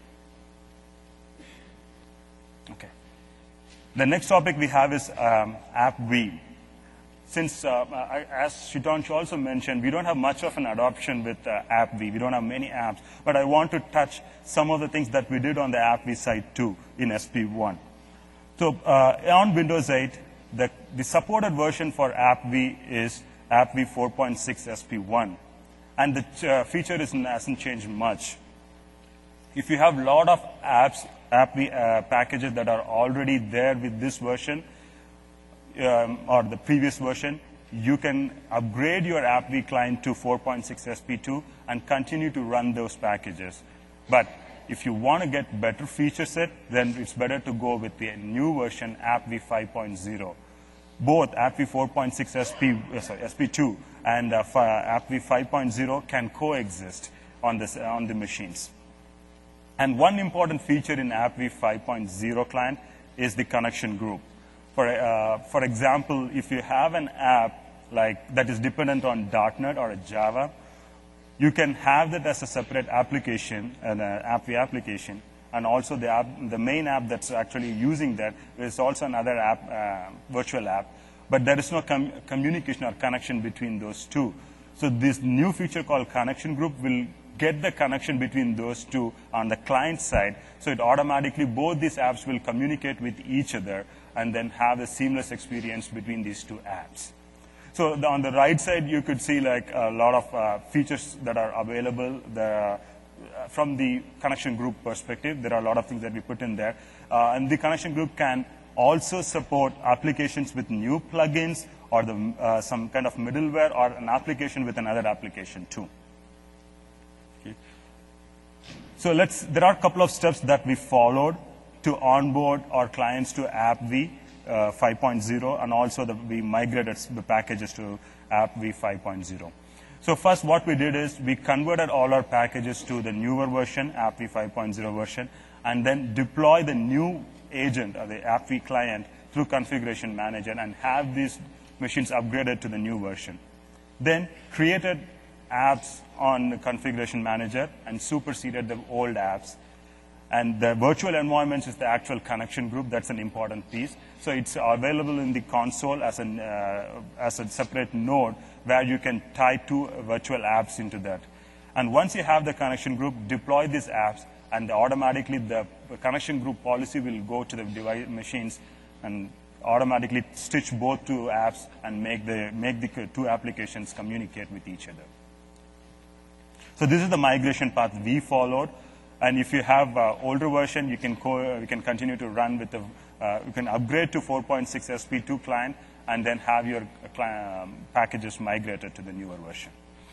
Okay. The next topic we have is um, AppV. Since, uh, I, as Shitanshu also mentioned, we don't have much of an adoption with uh, AppV. We don't have many apps. But I want to touch some of the things that we did on the AppV side too in S P one. So uh, on Windows eight, the, the supported version for AppV is AppV four point six S P one. And the uh, feature is, hasn't changed much. If you have a lot of apps, AppV uh, packages that are already there with this version, Um, or the previous version, you can upgrade your AppV client to four point six S P two and continue to run those packages. But if you want to get better feature set, then it's better to go with the new version, AppV five point oh. Both AppV four point six S P, uh, sorry, S P two and uh, AppV five point oh can coexist on, this, uh, on the machines. And one important feature in AppV five point oh client is the connection group. For, uh, for example, if you have an app like that is dependent on dot net or a Java, you can have that as a separate application, an uh, AppV application, and also the, app, the main app that's actually using that is also another app, uh, virtual app, but there is no com communication or connection between those two. So this new feature called connection group will get the connection between those two on the client side, so it automatically, both these apps will communicate with each other and then have a seamless experience between these two apps. So the, on the right side, you could see like a lot of uh, features that are available. The, uh, from the connection group perspective, there are a lot of things that we put in there. Uh, and the connection group can also support applications with new plugins or the, uh, some kind of middleware or an application with another application too. Okay. So let's, there are a couple of steps that we followed to onboard our clients to AppV uh, five point oh, and also the, we migrated the packages to AppV five point oh. So first what we did is we converted all our packages to the newer version, AppV five point oh version, and then deploy the new agent, or the AppV client, through Configuration Manager and have these machines upgraded to the new version. Then created apps on the Configuration Manager and superseded the old apps. And the virtual environments is the actual connection group. That's an important piece. So it's available in the console as, an, uh, as a separate node where you can tie two virtual apps into that. And once you have the connection group, deploy these apps, and automatically the connection group policy will go to the device machines and automatically stitch both two apps and make the, make the two applications communicate with each other. So this is the migration path we followed. And if you have uh, older version, you can, co you can continue to run with the, uh, you can upgrade to four point six S P two client and then have your uh, um, packages migrated to the newer version.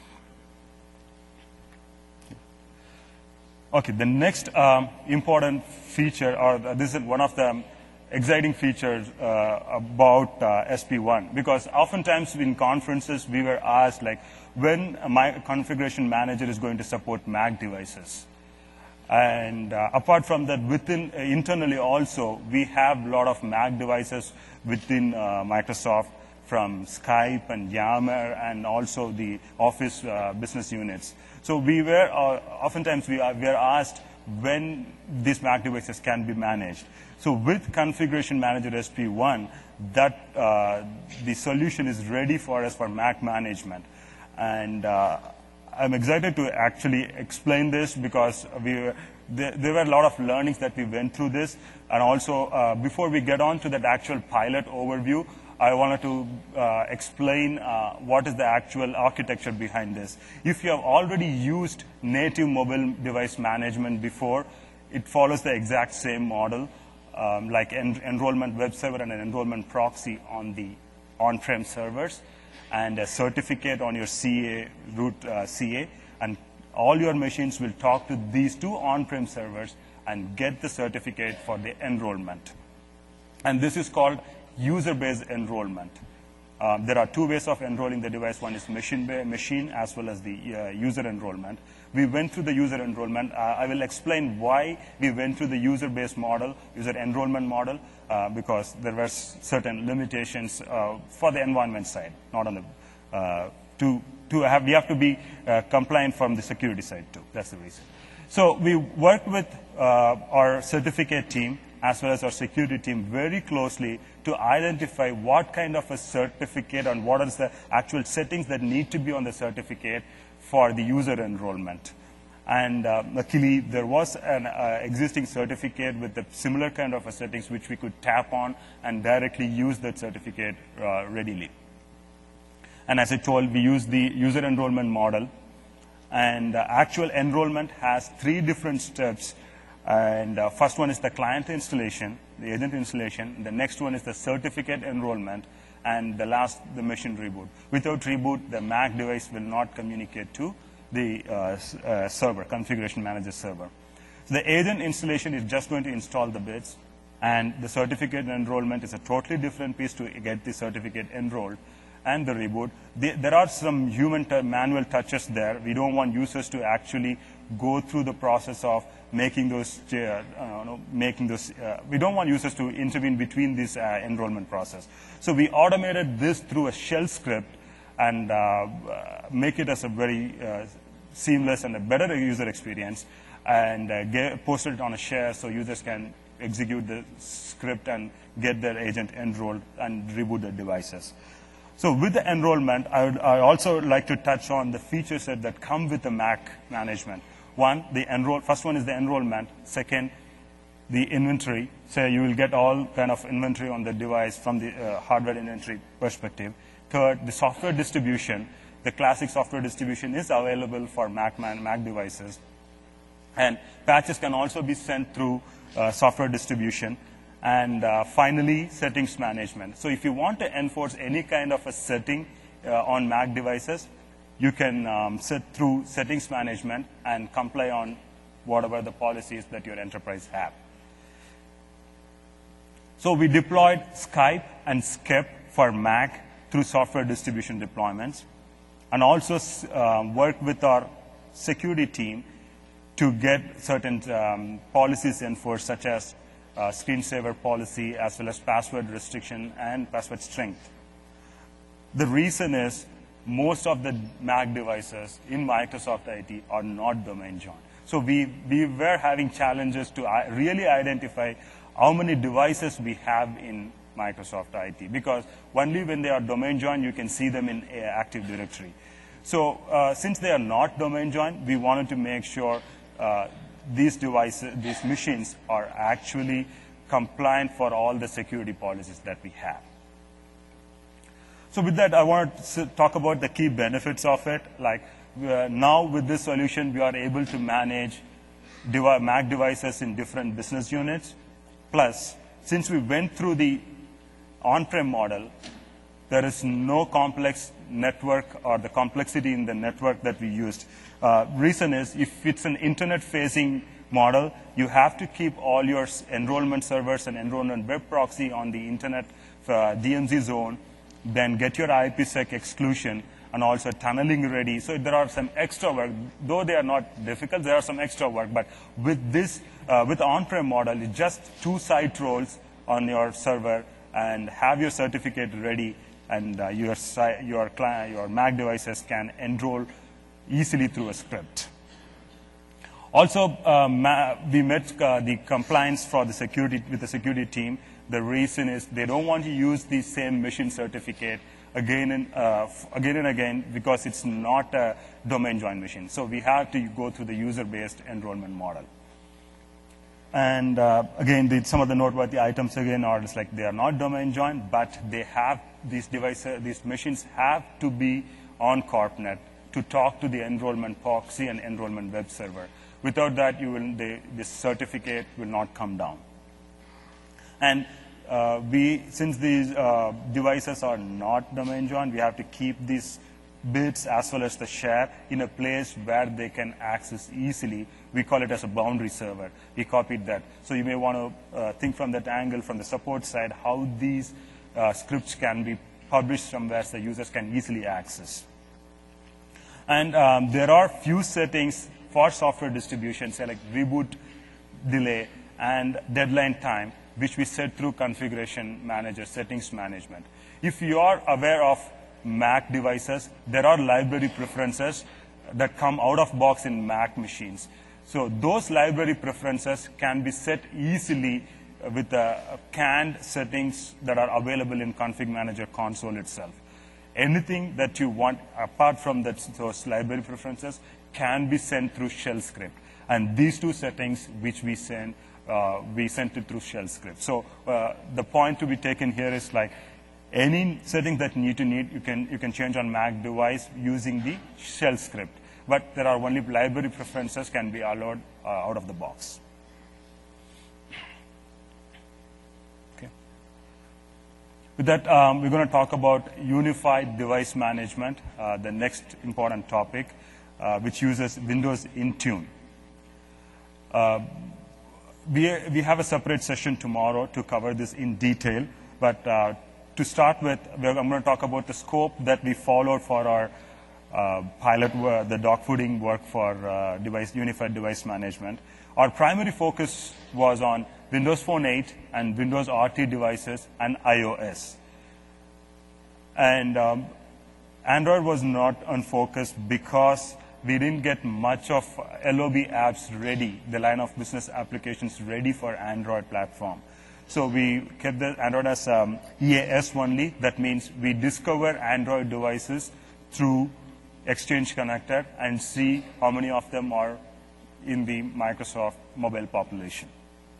Okay, the next um, important feature, or this is one of the exciting features uh, about uh, S P one, because oftentimes in conferences we were asked like when my configuration manager is going to support Mac devices. And uh, apart from that, within uh, internally also, we have a lot of Mac devices within uh, Microsoft, from Skype and Yammer and also the Office uh, business units. So we were, uh, oftentimes we are, we are asked when these Mac devices can be managed. So with Configuration Manager S P one, that uh, the solution is ready for us for Mac management. And uh, I'm excited to actually explain this because we were, there, there were a lot of learnings that we went through this. And also, uh, before we get on to that actual pilot overview, I wanted to uh, explain uh, what is the actual architecture behind this. If you have already used native mobile device management before, it follows the exact same model, um, like en enrollment web server and an enrollment proxy on the on-prem servers, and a certificate on your C A, root uh, C A, and all your machines will talk to these two on-prem servers and get the certificate for the enrollment. And this is called user-based enrollment. Um, there are two ways of enrolling the device. One is machine, machine as well as the uh, user enrollment. We went through the user enrollment. Uh, I will explain why we went through the user-based model, user enrollment model, uh, because there were certain limitations uh, for the environment side, not on the, uh, to, to have, we have to be uh, compliant from the security side too. That's the reason. So we worked with uh, our certificate team as well as our security team very closely to identify what kind of a certificate and what are the actual settings that need to be on the certificate for the user enrollment. And uh, luckily, there was an uh, existing certificate with the similar kind of a settings which we could tap on and directly use that certificate uh, readily. And as I told, we use the user enrollment model. And uh, actual enrollment has three different steps. And uh, first one is the client installation, the agent installation. The next one is the certificate enrollment. And the last, the machine reboot. Without reboot, the Mac device will not communicate to the uh, uh, server, configuration manager server. So the agent installation is just going to install the bits. And the certificate enrollment is a totally different piece to get the certificate enrolled. And the reboot. The, there are some human manual touches there. We don't want users to actually go through the process of making those, uh, know, making those. Uh, we don't want users to intervene between this uh, enrollment process. So we automated this through a shell script and uh, uh, make it as a very uh, seamless and a better user experience, and uh, get, posted it on a share so users can execute the script and get their agent enrolled and reboot their devices. So with the enrollment, I would I also like to touch on the feature set that come with the Mac management. One, the enroll, first one is the enrollment. Second, the inventory. So you will get all kind of inventory on the device from the uh, hardware inventory perspective. Third, the software distribution. The classic software distribution is available for Mac, man, Mac devices. And patches can also be sent through uh, software distribution. And uh, finally, settings management. So if you want to enforce any kind of a setting uh, on Mac devices, you can um, set through settings management and comply on whatever the policies that your enterprise have. So we deployed Skype and Skip for Mac through software distribution deployments, and also uh, work with our security team to get certain um, policies enforced, such as Uh, screensaver policy, as well as password restriction and password strength. The reason is most of the Mac devices in Microsoft I T are not domain joined. So we, we were having challenges to really identify how many devices we have in Microsoft I T, because only when they are domain joined, you can see them in Active Directory. So uh, since they are not domain joined, we wanted to make sure uh, these devices, these machines are actually compliant for all the security policies that we have. So with that, I want to talk about the key benefits of it. Like uh, now with this solution, we are able to manage devi Mac devices in different business units. Plus, since we went through the on-prem model, there is no complex network or the complexity in the network that we used. Uh, reason is, if it's an internet-facing model, you have to keep all your enrollment servers and enrollment web proxy on the internet uh, D M Z zone, then get your I P sec exclusion, and also tunneling ready. So there are some extra work. Though they are not difficult, there are some extra work. But with this, uh, with the on-prem model, it's just two site roles on your server and have your certificate ready, and uh, your, your, client, your Mac devices can enroll easily through a script. Also, um, we met uh, the compliance for the security with the security team. The reason is they don't want to use the same machine certificate again and uh, again and again, because it's not a domain joined machine. So we have to go through the user-based enrollment model. And uh, again, the, some of the noteworthy items again are just like they are not domain joined, but they have these devices, these machines have to be on CorpNet to talk to the enrollment proxy and enrollment web server. Without that, you will, the, this certificate will not come down. And uh, we, since these uh, devices are not domain joined, we have to keep these bits as well as the share in a place where they can access easily. We call it as a boundary server. We copied that. So you may want to uh, think from that angle, from the support side, how these uh, scripts can be published somewhere so users can easily access. And um, there are few settings for software distribution, say like reboot delay and deadline time, which we set through configuration manager, settings management. If you are aware of Mac devices, there are library preferences that come out of box in Mac machines. So those library preferences can be set easily with the canned settings that are available in Config Manager console itself. Anything that you want apart from that, those library preferences can be sent through shell script. And these two settings which we send, uh, we sent it through shell script. So uh, the point to be taken here is like any setting that you need to need, you can, you can change on Mac device using the shell script. But there are only library preferences can be allowed uh, out of the box. Okay. With that, um, we're going to talk about unified device management, uh, the next important topic, uh, which uses Windows Intune. Uh, we, we have a separate session tomorrow to cover this in detail, but uh, to start with, I'm going to talk about the scope that we followed for our uh, pilot, uh, the dogfooding work for uh, device, unified device management. Our primary focus was on Windows Phone eight and Windows R T devices and iOS. And um, Android was not unfocused because we didn't get much of L O B apps ready, the line of business applications ready for Android platform. So we kept the Android as um, E A S only. That means we discover Android devices through Exchange Connector and see how many of them are in the Microsoft mobile population.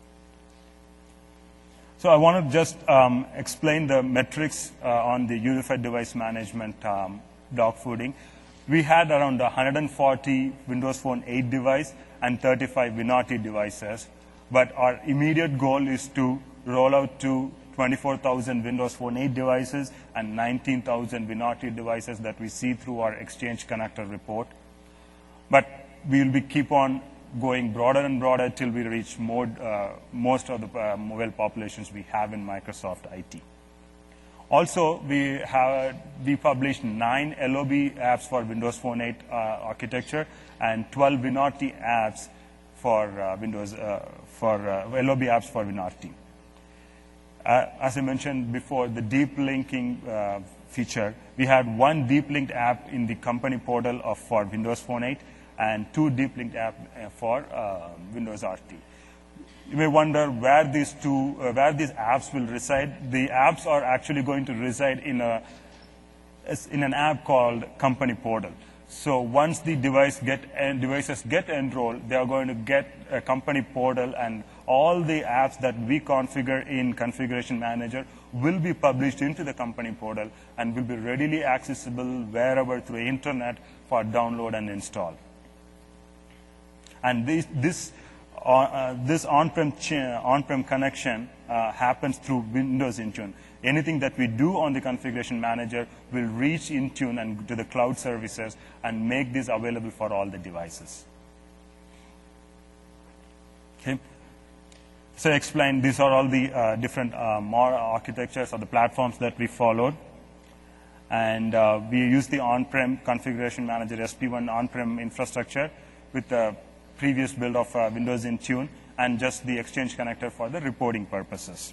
So I want to just um, explain the metrics uh, on the unified device management um, dogfooding. We had around one hundred forty Windows Phone eight device and thirty-five WinRT devices, but our immediate goal is to roll out to twenty-four thousand Windows Phone eight devices and nineteen thousand WinRT devices that we see through our Exchange Connector report. But we will be keep on going broader and broader till we reach more, uh, most of the uh, mobile populations we have in Microsoft I T. Also, we have we published nine L O B apps for Windows Phone eight uh, architecture and twelve WinRT apps for uh, Windows uh, for uh, L O B apps for WinRT. Uh, as I mentioned before, the deep linking uh, feature, we had one deep linked app in the company portal of for Windows Phone eight and two deep linked apps for uh, Windows R T. You may wonder where these two, uh, where these apps will reside. The apps are actually going to reside in a, in an app called Company Portal. So once the device get en devices get enrolled, they are going to get a Company Portal, and all the apps that we configure in Configuration Manager will be published into the Company Portal and will be readily accessible wherever through the internet for download and install. And this, this Uh, this on-prem on-prem connection uh, happens through Windows Intune. Anything that we do on the Configuration Manager will reach Intune and to the cloud services and make this available for all the devices. Okay. So I explained these are all the uh, different uh, more architectures or the platforms that we followed. And uh, we use the on-prem Configuration Manager S P one on-prem infrastructure with the previous build of uh, Windows Intune and just the Exchange Connector for the reporting purposes.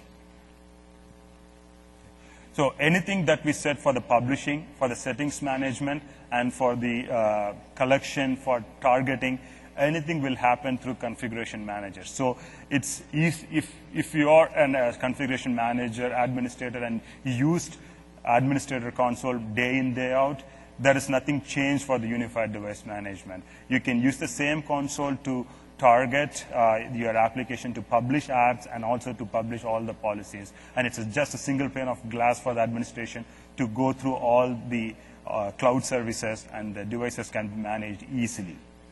So anything that we set for the publishing, for the settings management, and for the uh, collection, for targeting, anything will happen through Configuration Manager. So it's if, if, if you are a uh, Configuration Manager administrator and used Administrator Console day in, day out, there is nothing changed for the unified device management. You can use the same console to target uh, your application to publish apps and also to publish all the policies. And it's just a single pane of glass for the administration to go through all the uh, cloud services, and the devices can be managed easily.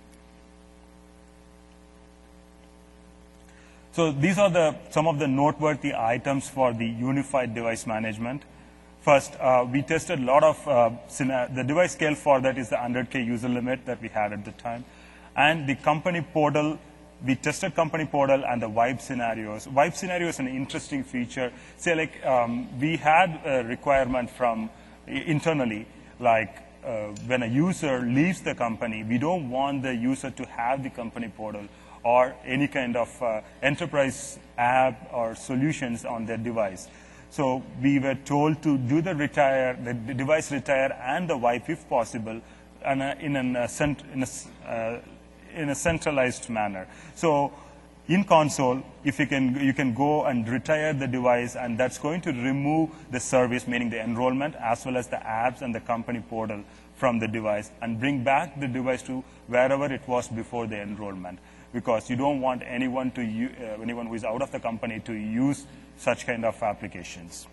So these are the, some of the noteworthy items for the unified device management. First, uh, we tested a lot of, uh, the device scale for that is the one hundred K user limit that we had at the time. And the company portal we tested company portal and the wipe scenarios. Wipe scenario is an interesting feature. Say like um, we had a requirement from internally, like uh, when a user leaves the company, we don't want the user to have the company portal or any kind of uh, enterprise app or solutions on their device. So we were told to do the retire, the device retire and the wipe if possible, and uh, in, an, uh, cent in, a, uh, in a centralized manner. So in console, if you can, you can go and retire the device, and that's going to remove the service, meaning the enrollment, as well as the apps and the company portal from the device, and bring back the device to wherever it was before the enrollment. Because you don't want anyone to uh, anyone who is out of the company to use such kind of applications.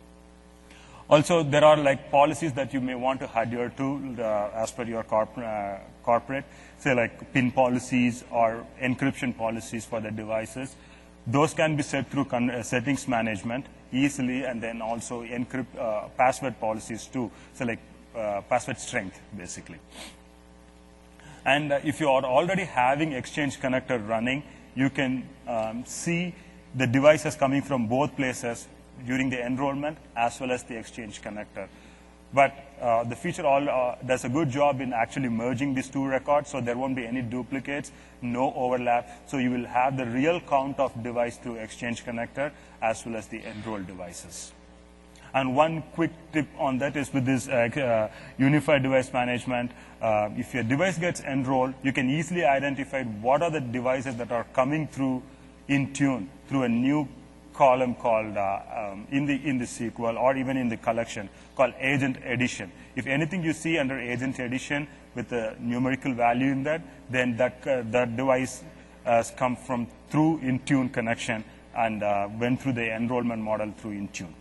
Also, there are like policies that you may want to adhere to uh, as per your corp uh, corporate, say like PIN policies or encryption policies for the devices. Those can be set through con uh, settings management easily, and then also encrypt uh, password policies too, so like uh, password strength basically. And uh, if you are already having Exchange Connector running, you can um, see the devices coming from both places during the enrollment as well as the Exchange Connector. But uh, the feature all, uh, does a good job in actually merging these two records, so there won't be any duplicates, no overlap. So you will have the real count of device through Exchange Connector as well as the enrolled devices. And one quick tip on that is with this uh, uh, unified device management, uh, if your device gets enrolled, you can easily identify what are the devices that are coming through Intune through a new column called uh, um, in the in the S Q L or even in the collection called Agent Edition. If anything you see under Agent Edition with a numerical value in that, then that uh, that device has come from through Intune connection and uh, went through the enrollment model through Intune.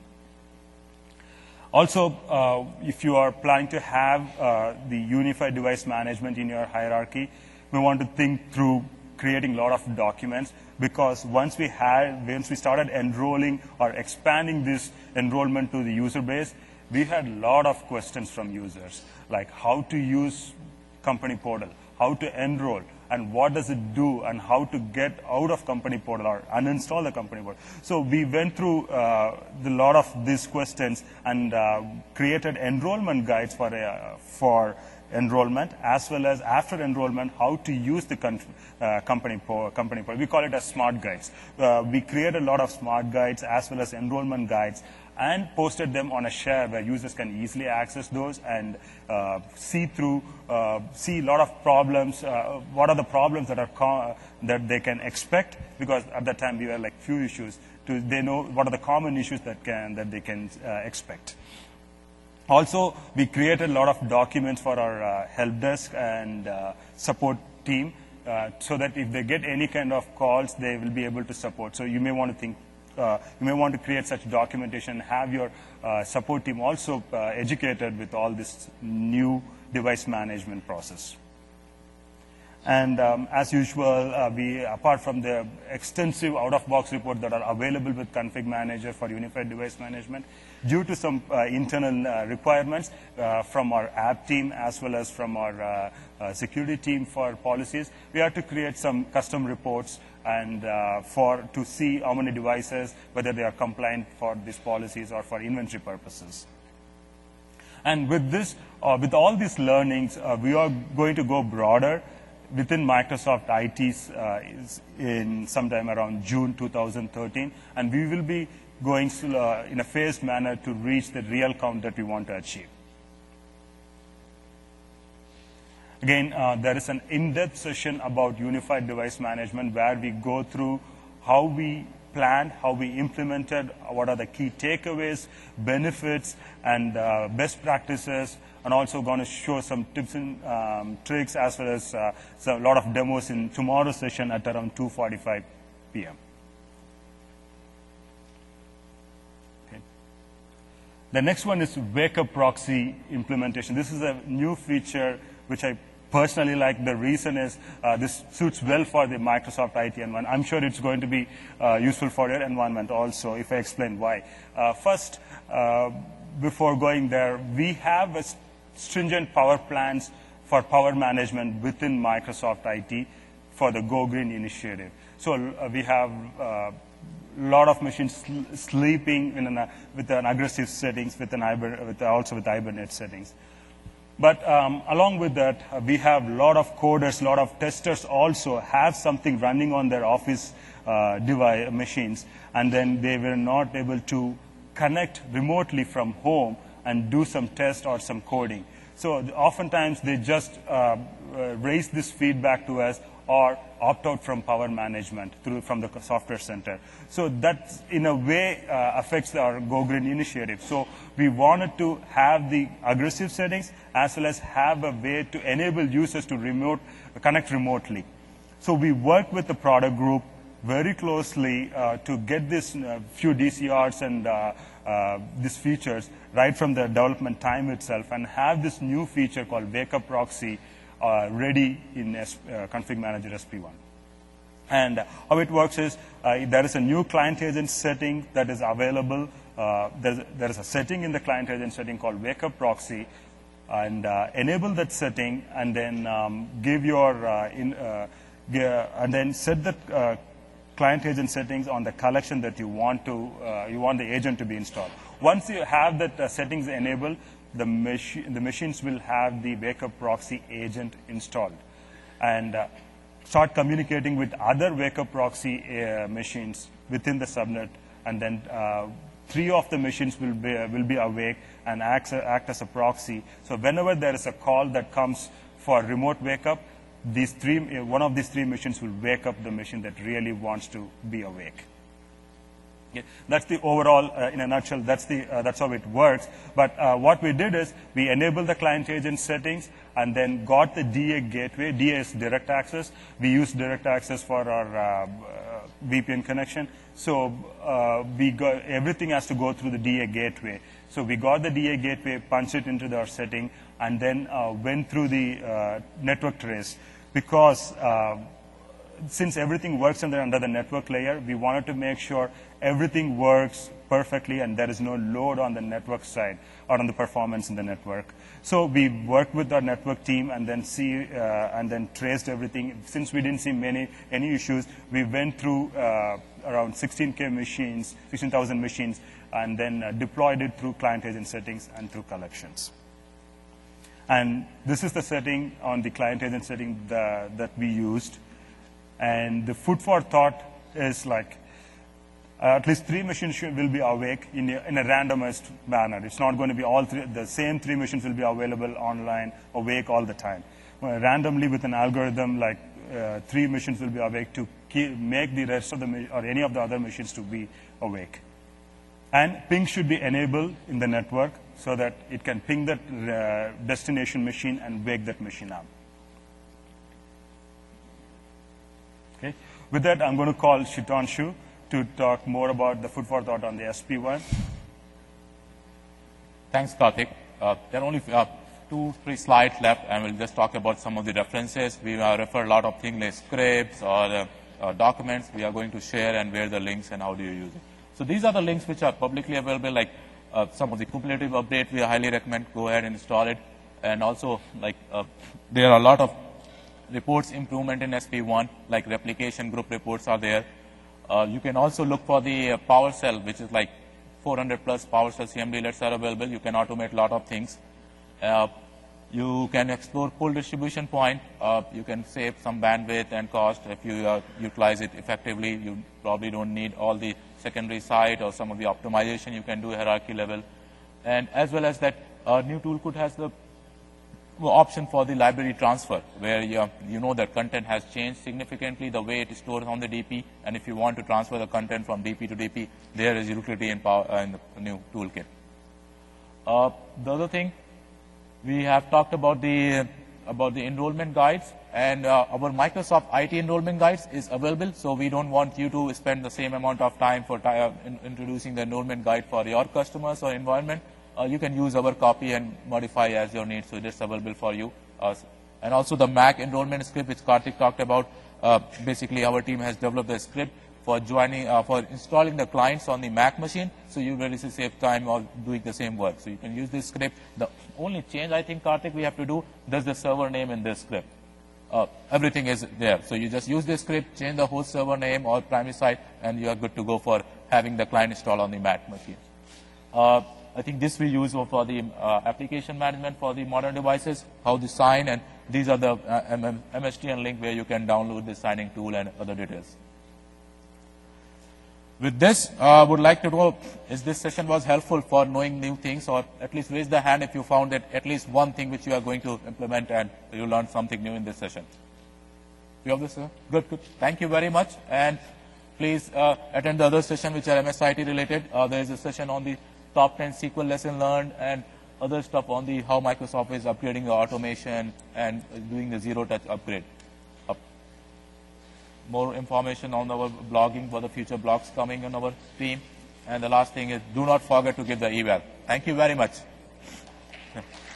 Also, uh, if you are planning to have uh, the unified device management in your hierarchy, we want to think through creating a lot of documents, because once we had, once we started enrolling or expanding this enrollment to the user base, we had a lot of questions from users, like how to use company portal, how to enroll, and what does it do, and how to get out of company portal or uninstall the company portal. So we went through uh, a lot of these questions and uh, created enrollment guides for, uh, for enrollment, as well as after enrollment, how to use the uh, company portal. Company portal. We call it as smart guides. Uh, we created a lot of smart guides as well as enrollment guides, and posted them on a share where users can easily access those and uh, see through, uh, see a lot of problems, uh, what are the problems that are co that they can expect, because at that time we were like few issues, to, they know what are the common issues that, can, that they can uh, expect. Also, we created a lot of documents for our uh, help desk and uh, support team, uh, so that if they get any kind of calls, they will be able to support. So you may want to think Uh, you may want to create such documentation, have your uh, support team also uh, educated with all this new device management process. And um, as usual, uh, we, apart from the extensive out-of-box report that are available with Config Manager for unified device management, due to some uh, internal uh, requirements uh, from our app team as well as from our uh, uh, security team for policies, we had to create some custom reports and uh, for to see how many devices, whether they are compliant for these policies or for inventory purposes. And with this, uh, with all these learnings, uh, we are going to go broader within Microsoft I T's uh, is in sometime around June two thousand thirteen, and we will be going uh, in a phased manner to reach the real count that we want to achieve. Again, uh, there is an in-depth session about unified device management where we go through how we planned, how we implemented, what are the key takeaways, benefits, and uh, best practices, and also going to show some tips and um, tricks as well as uh, so a lot of demos in tomorrow's session at around two forty-five p m Okay. The next one is Wake-up Proxy implementation. This is a new feature which I personally like. The reason is uh, this suits well for the Microsoft I T environment. I'm sure it's going to be uh, useful for your environment also, if I explain why. Uh, first, uh, before going there, we have a stringent power plans for power management within Microsoft I T for the Go Green initiative. So uh, we have a uh, lot of machines sl sleeping in an, uh, with an aggressive settings, with an with also with hibernate settings. But um, along with that, uh, we have a lot of coders, a lot of testers also have something running on their office uh, device machines, and then they were not able to connect remotely from home and do some test or some coding. So oftentimes they just uh, uh, raise this feedback to us or opt out from power management through from the software center. So that in a way uh, affects our Go Green initiative. So we wanted to have the aggressive settings as well as have a way to enable users to remote connect remotely. So we worked with the product group very closely uh, to get this uh, few D C Rs and uh, uh, these features right from the development time itself, and have this new feature called Wake Up Proxy uh, ready in S uh, Config Manager S P one. And uh, how it works is uh, there is a new client agent setting that is available. Uh, there, there is a setting in the client agent setting called Wake Up Proxy, and uh, enable that setting, and then um, give your uh, in, uh, and then set the uh, client agent settings on the collection that you want to uh, you want the agent to be installed. Once you have that uh, settings enabled, the machine the machines will have the Wake Up Proxy agent installed, and uh, start communicating with other Wake Up Proxy uh, machines within the subnet, and then uh, three of the machines will be uh, will be awake and act, act as a proxy. So whenever there is a call that comes for remote wake up, these three, one of these three machines will wake up the machine that really wants to be awake. Okay. That's the overall, uh, in a nutshell, that's, the, uh, that's how it works. But uh, what we did is we enabled the client agent settings and then got the D A gateway. D A is direct access. We use direct access for our uh, uh, V P N connection. So uh, we got, everything has to go through the D A gateway. So we got the D A gateway, punched it into our setting, and then uh, went through the uh, network trace. Because uh, since everything works under, under the network layer, we wanted to make sure everything works perfectly and there is no load on the network side or on the performance in the network. So we worked with our network team and then see uh, and then traced everything. Since we didn't see many any issues, we went through uh, around sixteen K machines, sixteen thousand machines, and then uh, deployed it through client agent settings and through collections. And this is the setting on the client agent setting the, that we used. And the food for thought is like uh, at least three machines should, will be awake in a, in a randomized manner. It's not going to be all three, the same three machines will be available online, awake all the time. Uh, randomly with an algorithm, like uh, three machines will be awake to keep, make the rest of the, or any of the other machines to be awake. And ping should be enabled in the network so that it can ping that uh, destination machine and wake that machine up. Okay. With that, I'm going to call Shitanshu to talk more about the food for thought on the S P one. Thanks, Karthik. Uh, there are only uh, two, three slides left, and we'll just talk about some of the references. We uh, refer a lot of things like scripts or uh, uh, documents we are going to share, and where the links and how do you use it. So these are the links which are publicly available, like uh, some of the cumulative update. We highly recommend go ahead and install it. And also, like uh, there are a lot of reports improvement in S P one, like replication group reports are there. Uh, you can also look for the uh, PowerShell, which is like four hundred plus PowerShell C M D lets are available. You can automate a lot of things. Uh, you can explore pool distribution point. Uh, you can save some bandwidth and cost if you uh, utilize it effectively. You probably don't need all the secondary site or some of the optimization you can do hierarchy level. And as well as that, uh, new toolkit has the option for the library transfer, where you, you know that content has changed significantly, the way it is stored on the D P, and if you want to transfer the content from D P to D P, there is utility in, power, uh, in the new toolkit. Uh, the other thing, we have talked about the, about the enrollment guides, and uh, our Microsoft I T enrollment guides is available, so we don't want you to spend the same amount of time for uh, in, introducing the enrollment guide for your customers or environment. Uh, you can use our copy and modify as your need, so it is available for you. Uh, and also the Mac enrollment script, which Karthik talked about. Uh, basically, our team has developed a script for joining, uh, for installing the clients on the Mac machine, so you really save time or doing the same work. So you can use this script. The only change I think, Karthik, we have to do, there's the server name in this script. uh, everything is there. So you just use this script, change the host server name or primary site, and you are good to go for having the client installed on the Mac machine. Uh, I think this we use for the uh, application management for the modern devices, how to sign, and these are the uh, M S T N link where you can download the signing tool and other details. With this, I uh, would like to know, is this session was helpful for knowing new things, or at least raise the hand if you found that at least one thing which you are going to implement and you learned something new in this session. You have this, sir? Good, good. Thank you very much. And please uh, attend the other session which are M S I T related. Uh, there is a session on the top ten S Q L lesson learned and other stuff on the how Microsoft is upgrading the automation and doing the zero touch upgrade. Uh, more information on our blogging for the future blogs coming on our team. And the last thing is, do not forget to give the eval. Thank you very much. Yeah.